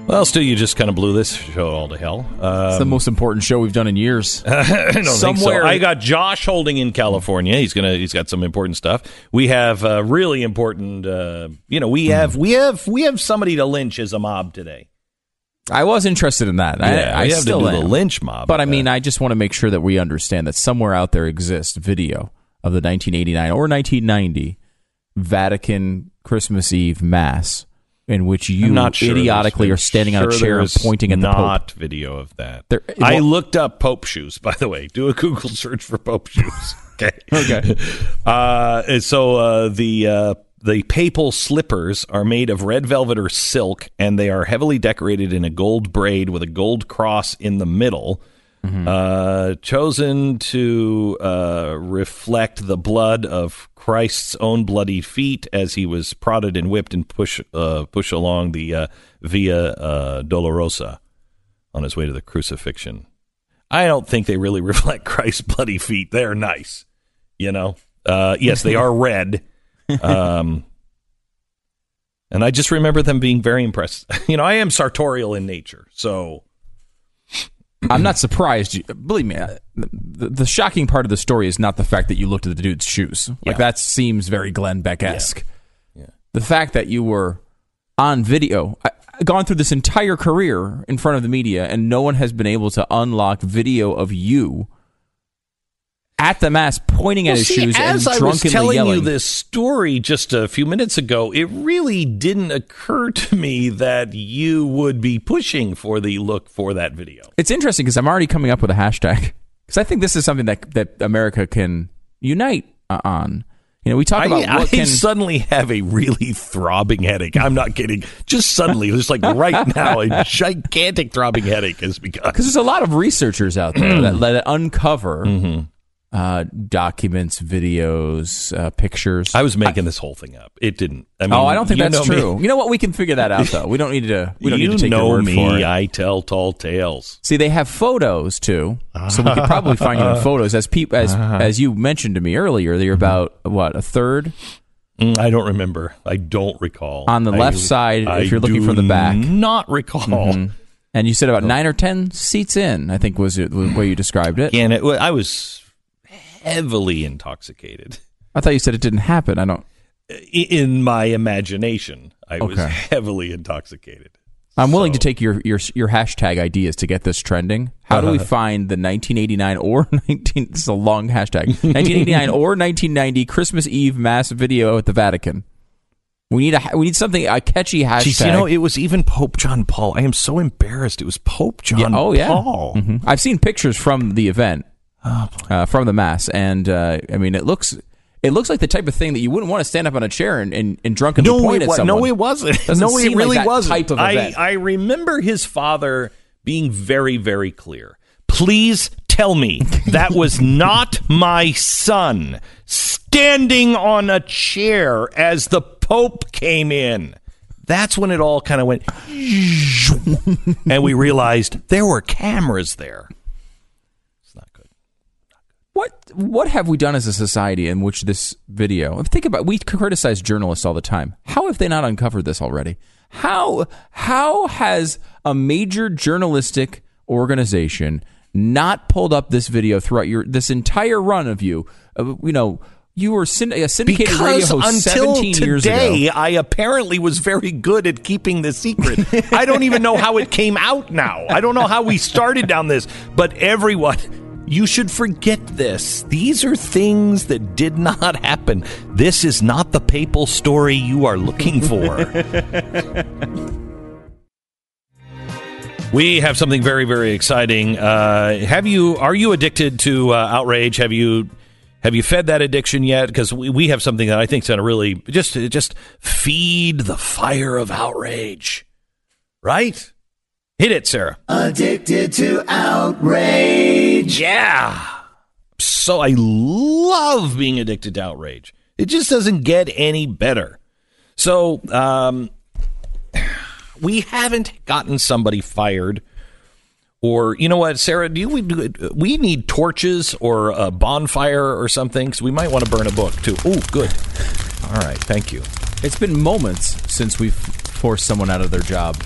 Well, still, you just kind of blew this show all to hell. Um, It's the most important show we've done in years. I don't Somewhere, think so. I got Josh Holding in California. He's gonna. He's got some important stuff. We have uh, really important. Uh, you know, we have we have we have somebody to lynch as a mob today. I was interested in that. Yeah, I, I we have still to do am. the lynch mob. But I mean, uh, I just want to make sure that we understand that somewhere out there exists video of the nineteen eighty-nine or nineteen ninety Vatican Christmas Eve Mass in which you I'm not sure idiotically there's- are standing on a sure chair and there's pointing at the Pope. Not video of that. There- I well- looked up Pope shoes, by the way. Do a Google search for Pope shoes. Okay. Okay. Uh, and so uh, the uh, the papal slippers are made of red velvet or silk, and they are heavily decorated in a gold braid with a gold cross in the middle. Mm-hmm. Uh, chosen to uh, reflect the blood of Christ's own bloody feet as he was prodded and whipped and push uh, push along the uh, Via uh, Dolorosa on his way to the crucifixion. I don't think they really reflect Christ's bloody feet. They're nice, you know. Uh, yes, they are red, um, and I just remember them being very impressed. You know, I am sartorial in nature, so. I'm not surprised. You, believe me, uh, the, the shocking part of the story is not the fact that you looked at the dude's shoes. Like, Yeah. that seems very Glenn Beck-esque. Yeah. Yeah. The fact that you were on video, I, I gone through this entire career in front of the media, and no one has been able to unlock video of you at the Mass pointing at Well, his see, shoes and as I was drunkenly telling yelling. you this story just a few minutes ago, it really didn't occur to me that you would be pushing for the look for that video. It's interesting because I'm already coming up with a hashtag because I think this is something that that America can unite uh, on. You know, we talk about I, what I can. suddenly have a really throbbing headache. I'm not kidding. Just suddenly, just like right now, a gigantic throbbing headache has begun. Because there's a lot of researchers out there that, that uncover Mm-hmm. uh, documents, videos, uh, pictures. I was making this whole thing up. It didn't. I mean, oh, I don't think you that's know me. true. You know what? We can figure that out, though. We don't need to. We don't you need to take know your word me. for it. I tell tall tales. See, they have photos too, so we could probably find you in photos. As peop- as as you mentioned to me earlier, they're about what a third Mm, I don't remember. I don't recall. on the I- left side I if you're looking do from the back. Not recall. Mhm. And you said about nine or ten seats in. I think was it was the way you described it. And it, wa- I was heavily intoxicated. I thought you said it didn't happen. I don't. I- In my imagination, I was Okay. heavily intoxicated. I'm willing So- to take your, your your hashtag ideas to get this trending. How do we find the nineteen eighty-nine or nineteen? This is a long hashtag. nineteen eighty-nine or nineteen ninety Christmas Eve mass video at the Vatican. We need a we need something a catchy hashtag. Jeez, you know, it was even Pope John Paul. I am so embarrassed. It was Pope John Yeah, oh yeah. Paul. Mhm. I've seen pictures from the event, uh, from the mass, and uh, I mean, it looks it looks like the type of thing that you wouldn't want to stand up on a chair and, and, and drunkenly No, point it at wa- someone. no, it wasn't. Doesn't no, it seem like really that wasn't. type of I, event. I remember his father being very, very clear. Please tell me that was not my son standing on a chair as the Pope came in. That's when it all kind of went, and we realized there were cameras there. It's not good. What what have we done as a society in which this video? Think about we criticize journalists all the time. How have they not uncovered this already? How how has a major journalistic organization not pulled up this video throughout your this entire run of you? Uh, you know, you were syn- a syndicated radio Because host until seventeen years ago. today, I apparently was very good at keeping the secret. I don't even know how it came out now. I don't know how we started down this. But everyone, you should forget this. These are things that did not happen. This is not the papal story you are looking for. We have something very, very exciting. Uh, have you? Are you addicted to uh, outrage? Have you? Have you fed that addiction yet? Because we, we have something that I think is going to really just just feed the fire of outrage, right? Hit it, Sarah. Addicted to outrage. Yeah. So I love being addicted to outrage. It just doesn't get any better. So um, we haven't gotten somebody fired. Or, you know what, Sarah, do you, we, do, we need torches or a bonfire or something? Because we might want to burn a book, too. Oh, good. All right, thank you. It's been moments since we've forced someone out of their job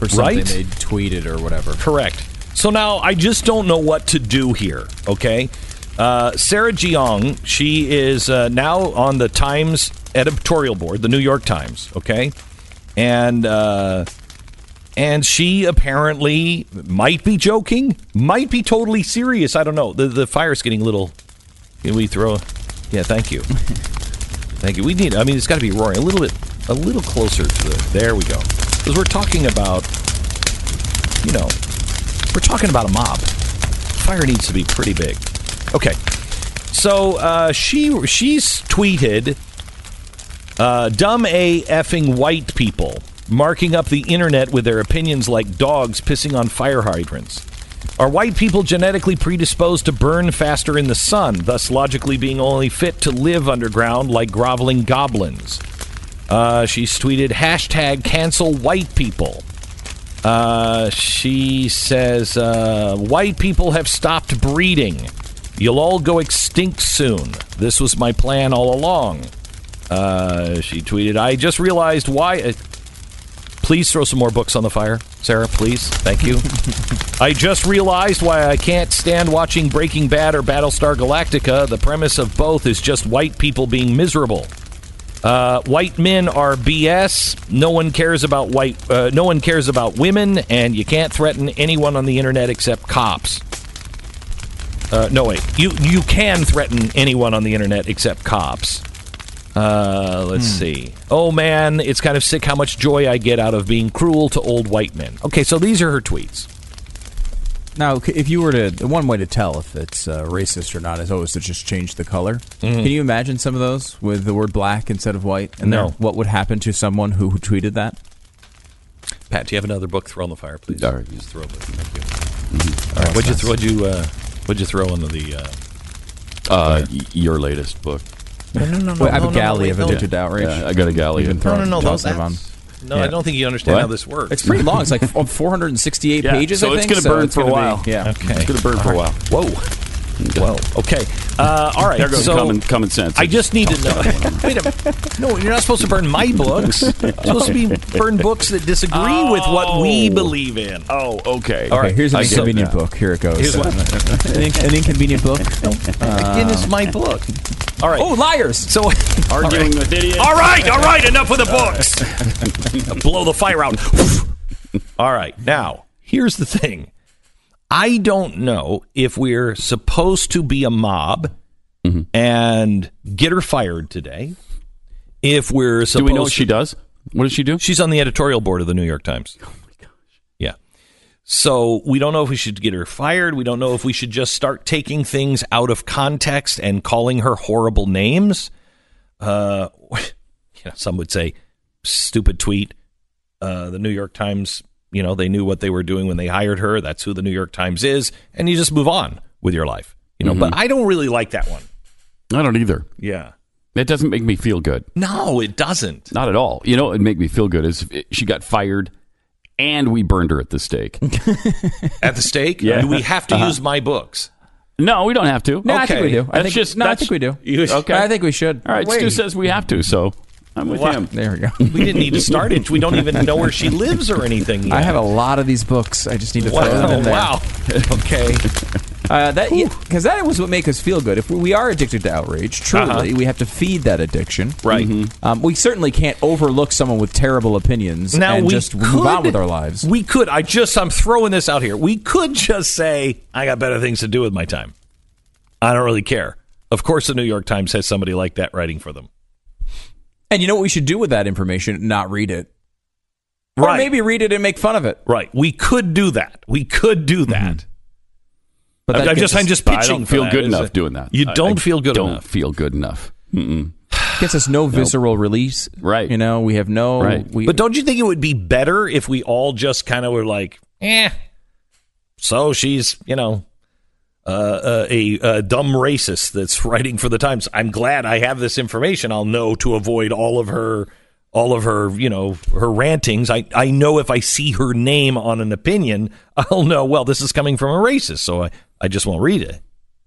for something right? they tweeted or whatever. Correct. So now I just don't know what to do here, okay? Uh, Sarah Jeong, she is uh, now on the Times editorial board, the New York Times, okay? And uh, and she apparently might be joking, might be totally serious. I don't know. The the fire's getting a little... Can we throw... Yeah, thank you. Thank you. We need... I mean, it's got to be roaring a little bit... A little closer to the... There we go. Because we're talking about... You know... We're talking about a mob. Fire needs to be pretty big. Okay. So uh, she she's tweeted... Uh, dumb A effing white people marking up the internet with their opinions like dogs pissing on fire hydrants. Are white people genetically predisposed to burn faster in the sun, thus logically being only fit to live underground like groveling goblins? Uh, she's tweeted, hashtag cancel white people. Uh, she says, uh, white people have stopped breeding. You'll all go extinct soon. This was my plan all along. Uh, she tweeted, I just realized why... Uh, please throw some more books on the fire, Sarah, please. Thank you. I just realized why I can't stand watching Breaking Bad or Battlestar Galactica. The premise of both is just white people being miserable. Uh, white men are B S. No one cares about white... Uh, no one cares about women, and you can't threaten anyone on the internet except cops. Uh, no, wait. You, you can threaten anyone on the internet except cops. Uh, let's hmm. see. Oh, man, it's kind of sick how much joy I get out of being cruel to old white men. Okay, so these are her tweets. Now, if you were to... One way to tell if it's uh, racist or not is always to just change the color. Mm-hmm. Can you imagine some of those with the word black instead of white? And no. there, what would happen to someone who, who tweeted that? Pat, do you have another book? Throw on the fire, please. All right. Just throw it. Thank you. Mm-hmm. All right, what'd you, th- what'd, you, uh, what'd you throw into the... Uh, uh, y- your latest book. No, no, no, no. Wait, I have no, a galley no, no, of wait, addicted no. to outrage. Yeah, I got a galley. Even no, no, no, no, no, on. no yeah. I don't think you understand what? how this works. It's pretty long. It's like four hundred sixty-eight yeah, pages, so I think. it's going to so burn it's for a gonna while. Be, yeah. Okay. It's going to burn for a while. Whoa. Whoa. Okay. Uh, all right. There goes so common, common sense. I just need to know. Wait a minute. No, you're not supposed to burn my books. You're supposed to be burn books that disagree oh. with what we believe in. Oh, okay. All right. Here's an I inconvenient book. Here it goes. Here's uh, an, an inconvenient book. Uh, Again, it's my book. All right. Oh, liars! So arguing right. with idiots. All right, all right. Enough with the books. Blow the fire out. All right. Now, here's the thing. I don't know if we're supposed to be a mob mm-hmm. and get her fired today. If we're supposed do we know what to, she does? What does she do? She's on the editorial board of the New York Times. Oh my gosh! Yeah. So we don't know if we should get her fired. We don't know if we should just start taking things out of context and calling her horrible names. Uh, you know, some would say stupid tweet. Uh, the New York Times. You know, they knew what they were doing when they hired her. That's who the New York Times is. And you just move on with your life. You know, mm-hmm. but I don't really like that one. I don't either. Yeah. It doesn't make me feel good. No, it doesn't. Not at all. You know, it'd make me feel good is if she got fired and we burned her at the stake. At the stake? Yeah. Do we have to uh-huh. use my books? No, we don't have to. No, okay. I think we do. That's I think, just, no, that's, I think we do. You, okay. I think we should. All right, Wait. Stu says we have to, so I'm with What? him. There we go. We didn't need to start it. We don't even know where she lives or anything yet. I have a lot of these books. I just need to throw wow. them in there. Wow. Okay. Uh, that because yeah, that was what makes us feel good. If we, we are addicted to outrage, truly, uh-huh. we have to feed that addiction. Right. Mm-hmm. Um, we certainly can't overlook someone with terrible opinions now and we just could, move on with our lives. We could. I just. I'm throwing this out here. We could just say, I got better things to do with my time. I don't really care. Of course, the New York Times has somebody like that writing for them. And you know what we should do with that information? Not read it. Right. Or maybe read it and make fun of it. Right. We could do that. We could do that. Mm-hmm. But I'm just, I'm just pitching. I don't feel for good that, enough it? doing that. You don't I feel good don't enough. feel good enough. Mm-mm. Gets us no visceral release. Right. You know, we have no... Right. We, But don't you think it would be better if we all just kind of were like, eh, so she's, you know, uh, uh, a, a dumb racist that's writing for the Times. I'm glad I have this information. I'll know to avoid all of her, all of her, you know, her rantings. I, I know if I see her name on an opinion, I'll know, well, this is coming from a racist, so I, I just won't read it.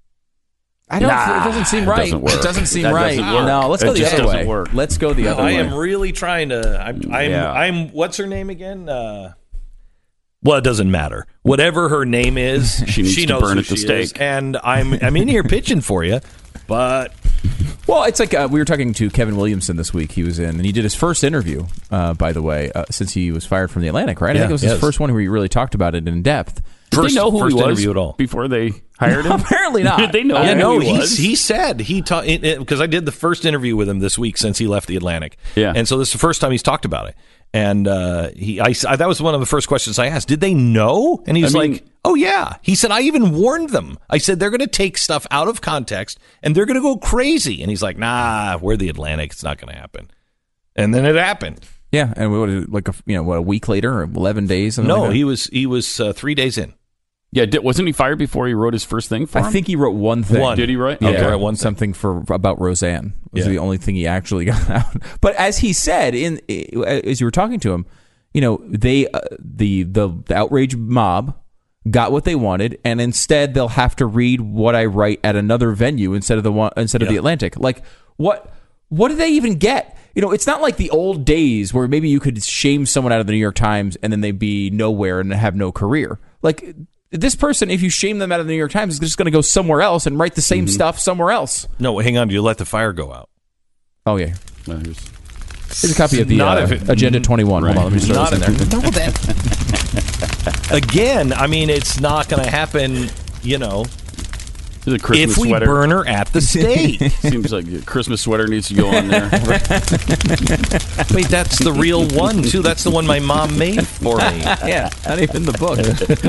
I don't. Nah, it doesn't seem it right. doesn't work. It doesn't seem That right. doesn't work. No, let's It go the just other doesn't way. work. Let's go the other I way. am really trying to. I'm. I'm. Yeah. I'm what's her name again? Uh, Well, it doesn't matter. Whatever her name is, she needs she to knows burn who at the she stake. is, and I'm I'm in here pitching for you, but well, it's like uh, we were talking to Kevin Williamson this week. He was in, and he did his first interview, uh, by the way, uh, since he was fired from the Atlantic. Right? I Yeah, think it was his yes. first one where he really talked about it in depth. Did first, they know who first he was interview at all before they hired him? Apparently not. Did they know Yeah, who no, he he, was? he said he taught because I did the first interview with him this week since he left the Atlantic. Yeah. and so this is the first time he's talked about it. And uh, he, I, I, that was one of the first questions I asked. Did they know? And he was I mean- like, "Oh yeah." He said, "I even warned them. I said they're going to take stuff out of context and they're going to go crazy." And he's like, "Nah, we're the Atlantic. It's not going to happen." And then it happened. Yeah, and what, like a you know what a week later or eleven days? something No, like that? he was he was uh, three days in. Yeah, did, wasn't he fired before he wrote his first thing for him? I think he wrote one thing. One. Did he write? Yeah, Okay, right, one thing. something for about Roseanne was Yeah. the only thing he actually got out. But as he said, in as you were talking to him, you know, they uh, the, the the outrage mob got what they wanted, and instead they'll have to read what I write at another venue instead of the one instead of Yeah. the Atlantic. Like what what do they even get? You know, it's not like the old days where maybe you could shame someone out of the New York Times and then they'd be nowhere and have no career. Like this person, if you shame them out of the New York Times, is just going to go somewhere else and write the same stuff somewhere else. No, hang on. You let the fire go out. Oh yeah, Uh, here's- here's a copy of the Not uh, if it- Agenda twenty-one. Right. Hold on, let me just throw Not this in if- there. No, that again. I mean, it's not going to happen. You know, There's a Christmas if we sweater. burn her at the stake. Seems like a Christmas sweater needs to go on there. Wait, that's the real one too. That's the one my mom made for me. Yeah, not even the book.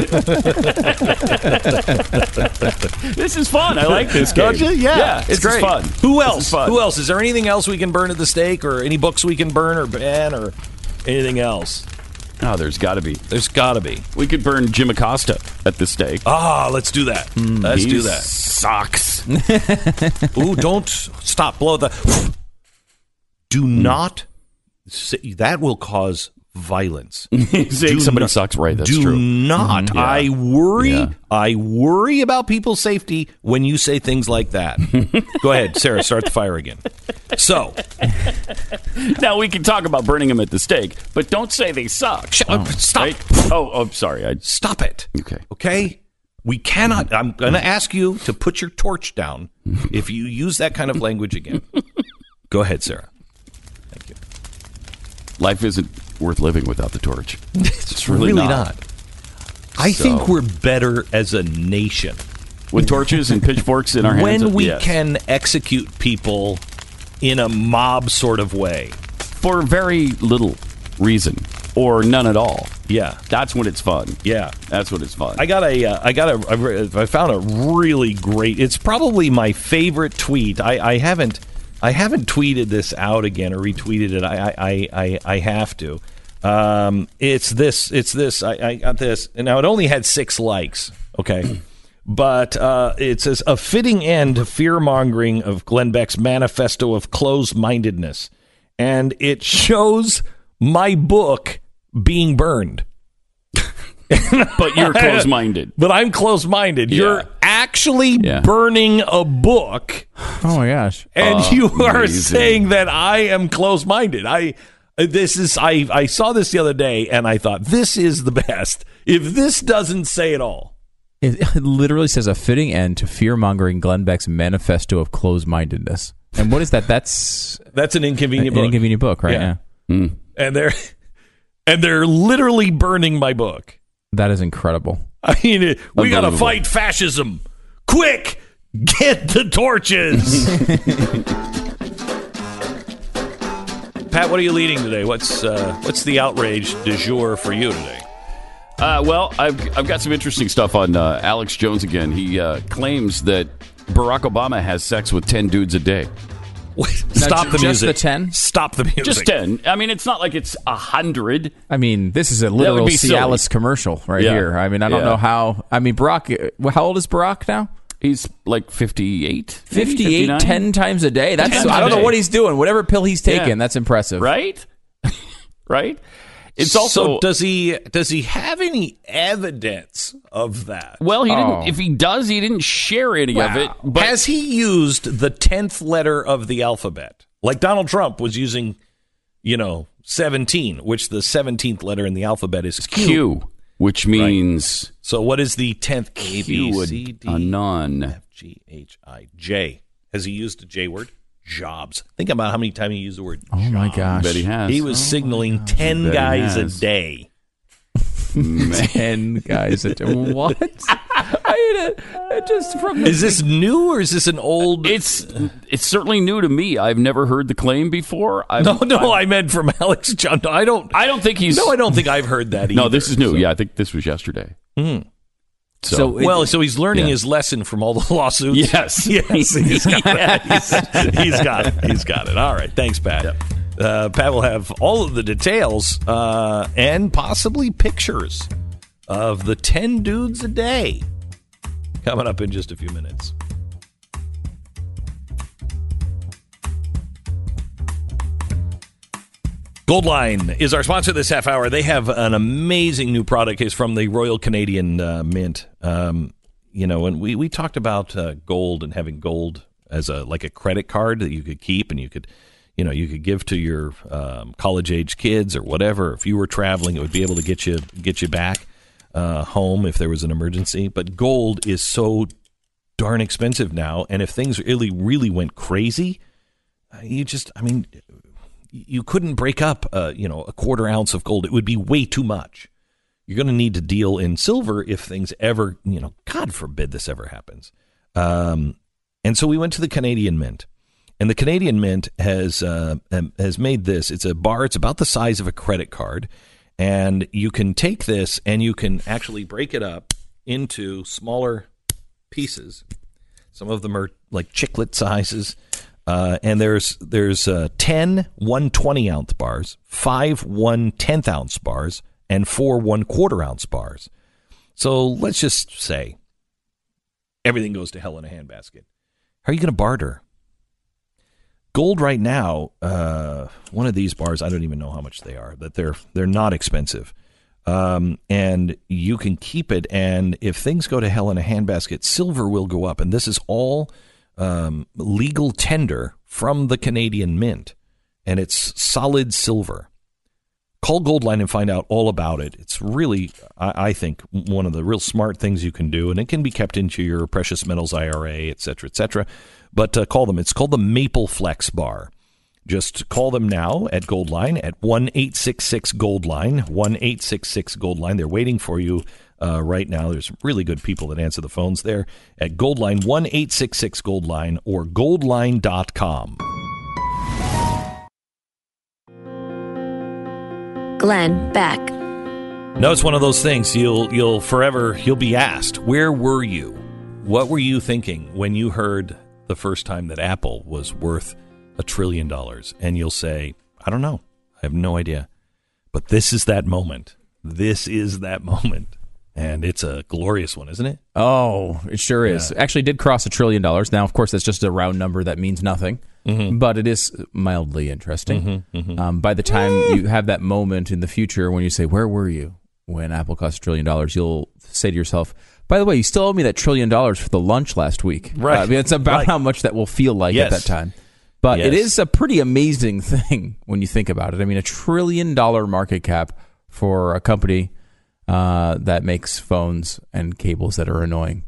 This is fun. I like this game. Don't you? Yeah, it's it's great. fun. Who This else? is fun. Who else? Is there anything else we can burn at the stake, or any books we can burn or ban, or anything else? Oh, there's got to be. There's got to be. We could burn Jim Acosta at the stake. Ah, let's do that. let's He do that. Sucks. Ooh, don't stop. Blow the. Do not. Say, that will cause violence. Saying Do somebody not- sucks, right? That's do true. not. Mhm. Yeah. I worry. Yeah. I worry about people's safety when you say things like that. Go ahead, Sarah. Start the fire again. So, Now we can talk about burning them at the stake, but don't say they suck. sh- uh, stop. Right? Oh, oh, sorry. I, Stop it. Okay. Okay. We cannot. I'm going to ask you to put your torch down if you use that kind of language again. Go ahead, Sarah. Thank you. life isn't worth living without the torch. It's really really, not. not. I So- think we're better as a nation With torches and pitchforks in our hands. when we yes. can execute people in a mob sort of way. For very little reason or none at all. Yeah, That's when it's fun. yeah. That's when it's fun. I got a, uh, I got a, I re- I found a really great. It's probably my favorite tweet. I, I haven't, I haven't tweeted this out again or retweeted it. I, I, I, I have to. Um, it's this. It's this. I, I got this. And now it only had six likes. Okay. But uh, it says, a fitting end to fear-mongering of Glenn Beck's manifesto of closed-mindedness. And it shows my book being burned. but you're close-minded. But I'm closed-minded. Yeah. You're actually Yeah. burning a book, Oh my gosh. and Uh, you are amazing. saying that I am closed-minded. I this is I, I saw this the other day, and I thought, this is the best. If this doesn't say it all. It, it literally says a fitting end to fear-mongering Glenn Beck's manifesto of closed-mindedness. And what is that? That's That's an an inconvenient book. inconvenient book, right? Yeah. Yeah. and they're and they're literally burning my book. That is incredible. I mean, it- we got to Unbelievable. fight fascism. Quick, get the torches. Pat, what are you leading today? What's uh, what's the outrage du jour for you today? Uh, well, I've, I've got some interesting stuff on uh, Alex Jones again. He uh, claims that Barack Obama has sex with ten dudes a day. Wait, Now, stop ju- the just music. the ten? Stop the music. Just ten. I mean, it's not like it's a hundred. I mean, this is a would literal be silly. Cialis commercial right Yeah. here. I mean, I don't Yeah. know how. I mean, Barack, uh, how old is Barack now? He's like fifty-eight. maybe, fifty-eight, fifty-nine? ten times a day. That's ten I don't a know day. what he's doing. Whatever pill he's taking, Yeah. that's impressive. Right? Right? It's also so does he does he have any evidence of that? well, he didn't. Oh. If he does, he didn't share any of it. But Has he used the tenth letter of the alphabet? Like Donald Trump was using, you know, seventeen, which the seventeenth letter in the alphabet is Q. Q. which means right. So what is the tenth? A, B, C, D, none. F, G, H, I, J. Has he used a J word? Jobs. Think about how many times he used the word Oh, jobs. my gosh. I bet he has. He was oh signaling ten guys a day. ten guys a day. What? I mean, it, just from the Is this new or is this an old? It's it's certainly new to me. I've never heard the claim before. I've, no, no, I, I meant from Alex John. I don't. I don't think he's. No, I don't think I've heard that. Either, no, this is new. So. Yeah, I think this was yesterday. Mm. So, so it, well, so he's learning yeah. his lesson from all the lawsuits. Yes, yes, he's got it. He's, he's got it. He's got it. All right, thanks, Pat. Yep. Uh, Pat will have all of the details uh, and possibly pictures of the ten dudes a day coming up in just a few minutes. Goldline is our sponsor this half hour. They have an amazing new product. It's from the Royal Canadian uh, Mint. Um, you know, and we, we talked about uh, gold and having gold as a like a credit card that you could keep and you could, you know, you could give to your um, college age kids or whatever. If you were traveling, it would be able to get you get you back uh, home if there was an emergency. But gold is so darn expensive now, and if things really really went crazy, you just, I mean. You couldn't break up, uh, you know, a quarter ounce of gold. It would be way too much. You're going to need to deal in silver if things ever, you know, God forbid this ever happens. Um, and so we went to the Canadian Mint, and the Canadian Mint has uh, has made this. It's a bar. It's about the size of a credit card, and you can take this and you can actually break it up into smaller pieces. Some of them are like chiclet sizes. Uh, and there's there's uh, ten one twenty ounce bars, five one tenth ounce bars, and four one quarter ounce bars. So let's just say everything goes to hell in a handbasket. How are you going to barter? Gold right now, uh, one of these bars, I don't even know how much they are. That they're they're not expensive, um, and you can keep it. And if things go to hell in a handbasket, silver will go up, and this is all. Um, legal tender from the Canadian Mint, and it's solid silver. Call Goldline and find out all about it. It's really, I, I think, one of the real smart things you can do, and it can be kept into your precious metals I R A, et cetera, et cetera. But uh, call them. It's called the Maple Flex Bar. Just call them now at Goldline at one eight six six Goldline, one eight six six Goldline. They're waiting for you. Uh, right now, there's really good people that answer the phones there at Goldline, one eight six six Goldline or goldline dot com. Glenn Beck. No, it's one of those things you'll you'll forever you'll be asked, where were you? What were you thinking when you heard the first time that Apple was worth a trillion dollars? And you'll say, I don't know. I have no idea. But this is that moment. This is that moment. And it's a glorious one, isn't it? Oh, it sure is. Yeah. Actually did cross a trillion dollars. Now, of course, that's just a round number that means nothing. Mm-hmm. But it is mildly interesting. Mm-hmm, mm-hmm. Um, by the time you have that moment in the future when you say, where were you when Apple cost a trillion dollars, you'll say to yourself, by the way, you still owe me that trillion dollars for the lunch last week. Right. Uh, I mean, it's about right. how much that will feel like yes. at that time. But yes. it is a pretty amazing thing when you think about it. I mean, a trillion dollar market cap for a company uh, that makes phones and cables that are annoying.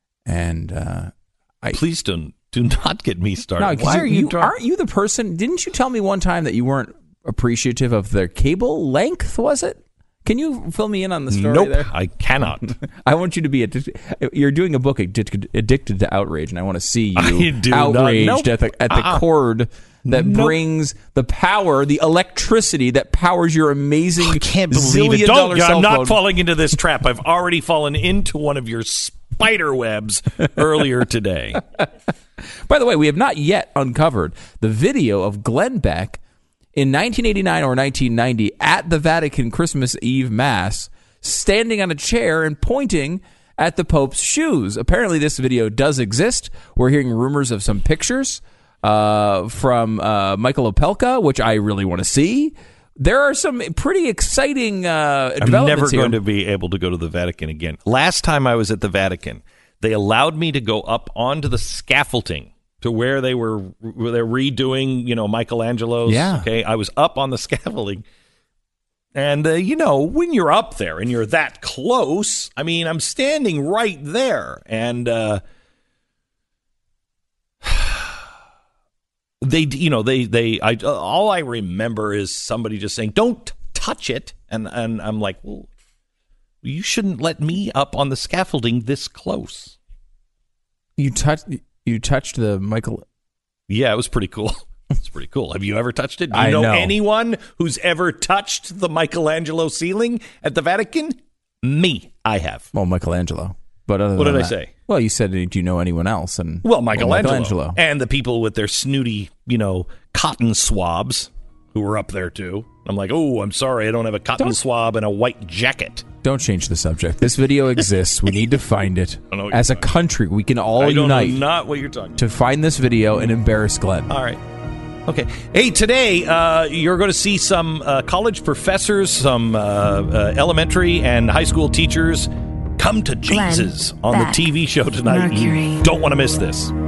And uh, I, please don't do not get me started. No, Why you, are you? you drawing- aren't you the person? Didn't you tell me one time that you weren't appreciative of their cable length? Was it? Can you fill me in on the story nope, there? I cannot. I want you to be addicted. You're doing a book addicted, addicted to outrage, and I want to see you do outraged not, nope. at the at the uh-uh. cord that nope. brings the power, the electricity that powers your amazing. I can't believe it. Don't. Cell I'm not phone. falling into this trap. I've already fallen into one of your spider webs earlier today. By the way, we have not yet uncovered the video of Glenn Beck in nineteen eighty-nine or nineteen ninety at the Vatican Christmas Eve Mass, standing on a chair and pointing at the Pope's shoes. Apparently, this video does exist. We're hearing rumors of some pictures uh, from uh, Michael Opelka, which I really want to see. There are some pretty exciting uh, I'm developments never going here. to be able to go to the Vatican again. Last time I was at the Vatican, they allowed me to go up onto the scaffolding to where they were where they're redoing, you know, Michelangelo's. Yeah. Okay, I was up on the scaffolding. And, uh, you know, when you're up there and you're that close, I mean, I'm standing right there. And uh, they, you know, they, they, I, all I remember is somebody just saying, don't touch it. And, and I'm like, well, you shouldn't let me up on the scaffolding this close. You touched, you touched the Michael. Yeah, it was pretty cool. It's pretty cool. Have you ever touched it? Do you I know, know anyone who's ever touched the Michelangelo ceiling at the Vatican? Me, I have. Well, Michelangelo. But other what than did I that, say? Well, you said, do you know anyone else? And well, Michelangelo. well, Michelangelo. And the people with their snooty, you know, cotton swabs who were up there too. I'm like, oh, I'm sorry, I don't have a cotton don't, swab and a white jacket. Don't change the subject. This video exists. We need to find it. As a talking. country, we can all I don't unite. Know not what you're talking about. To find this video and embarrass Glenn. All right. Okay. Hey, today uh, you're going to see some uh, college professors, some uh, uh, elementary and high school teachers come to Jesus Glenn on Beck, the T V show tonight. Mercury. You don't want to miss this.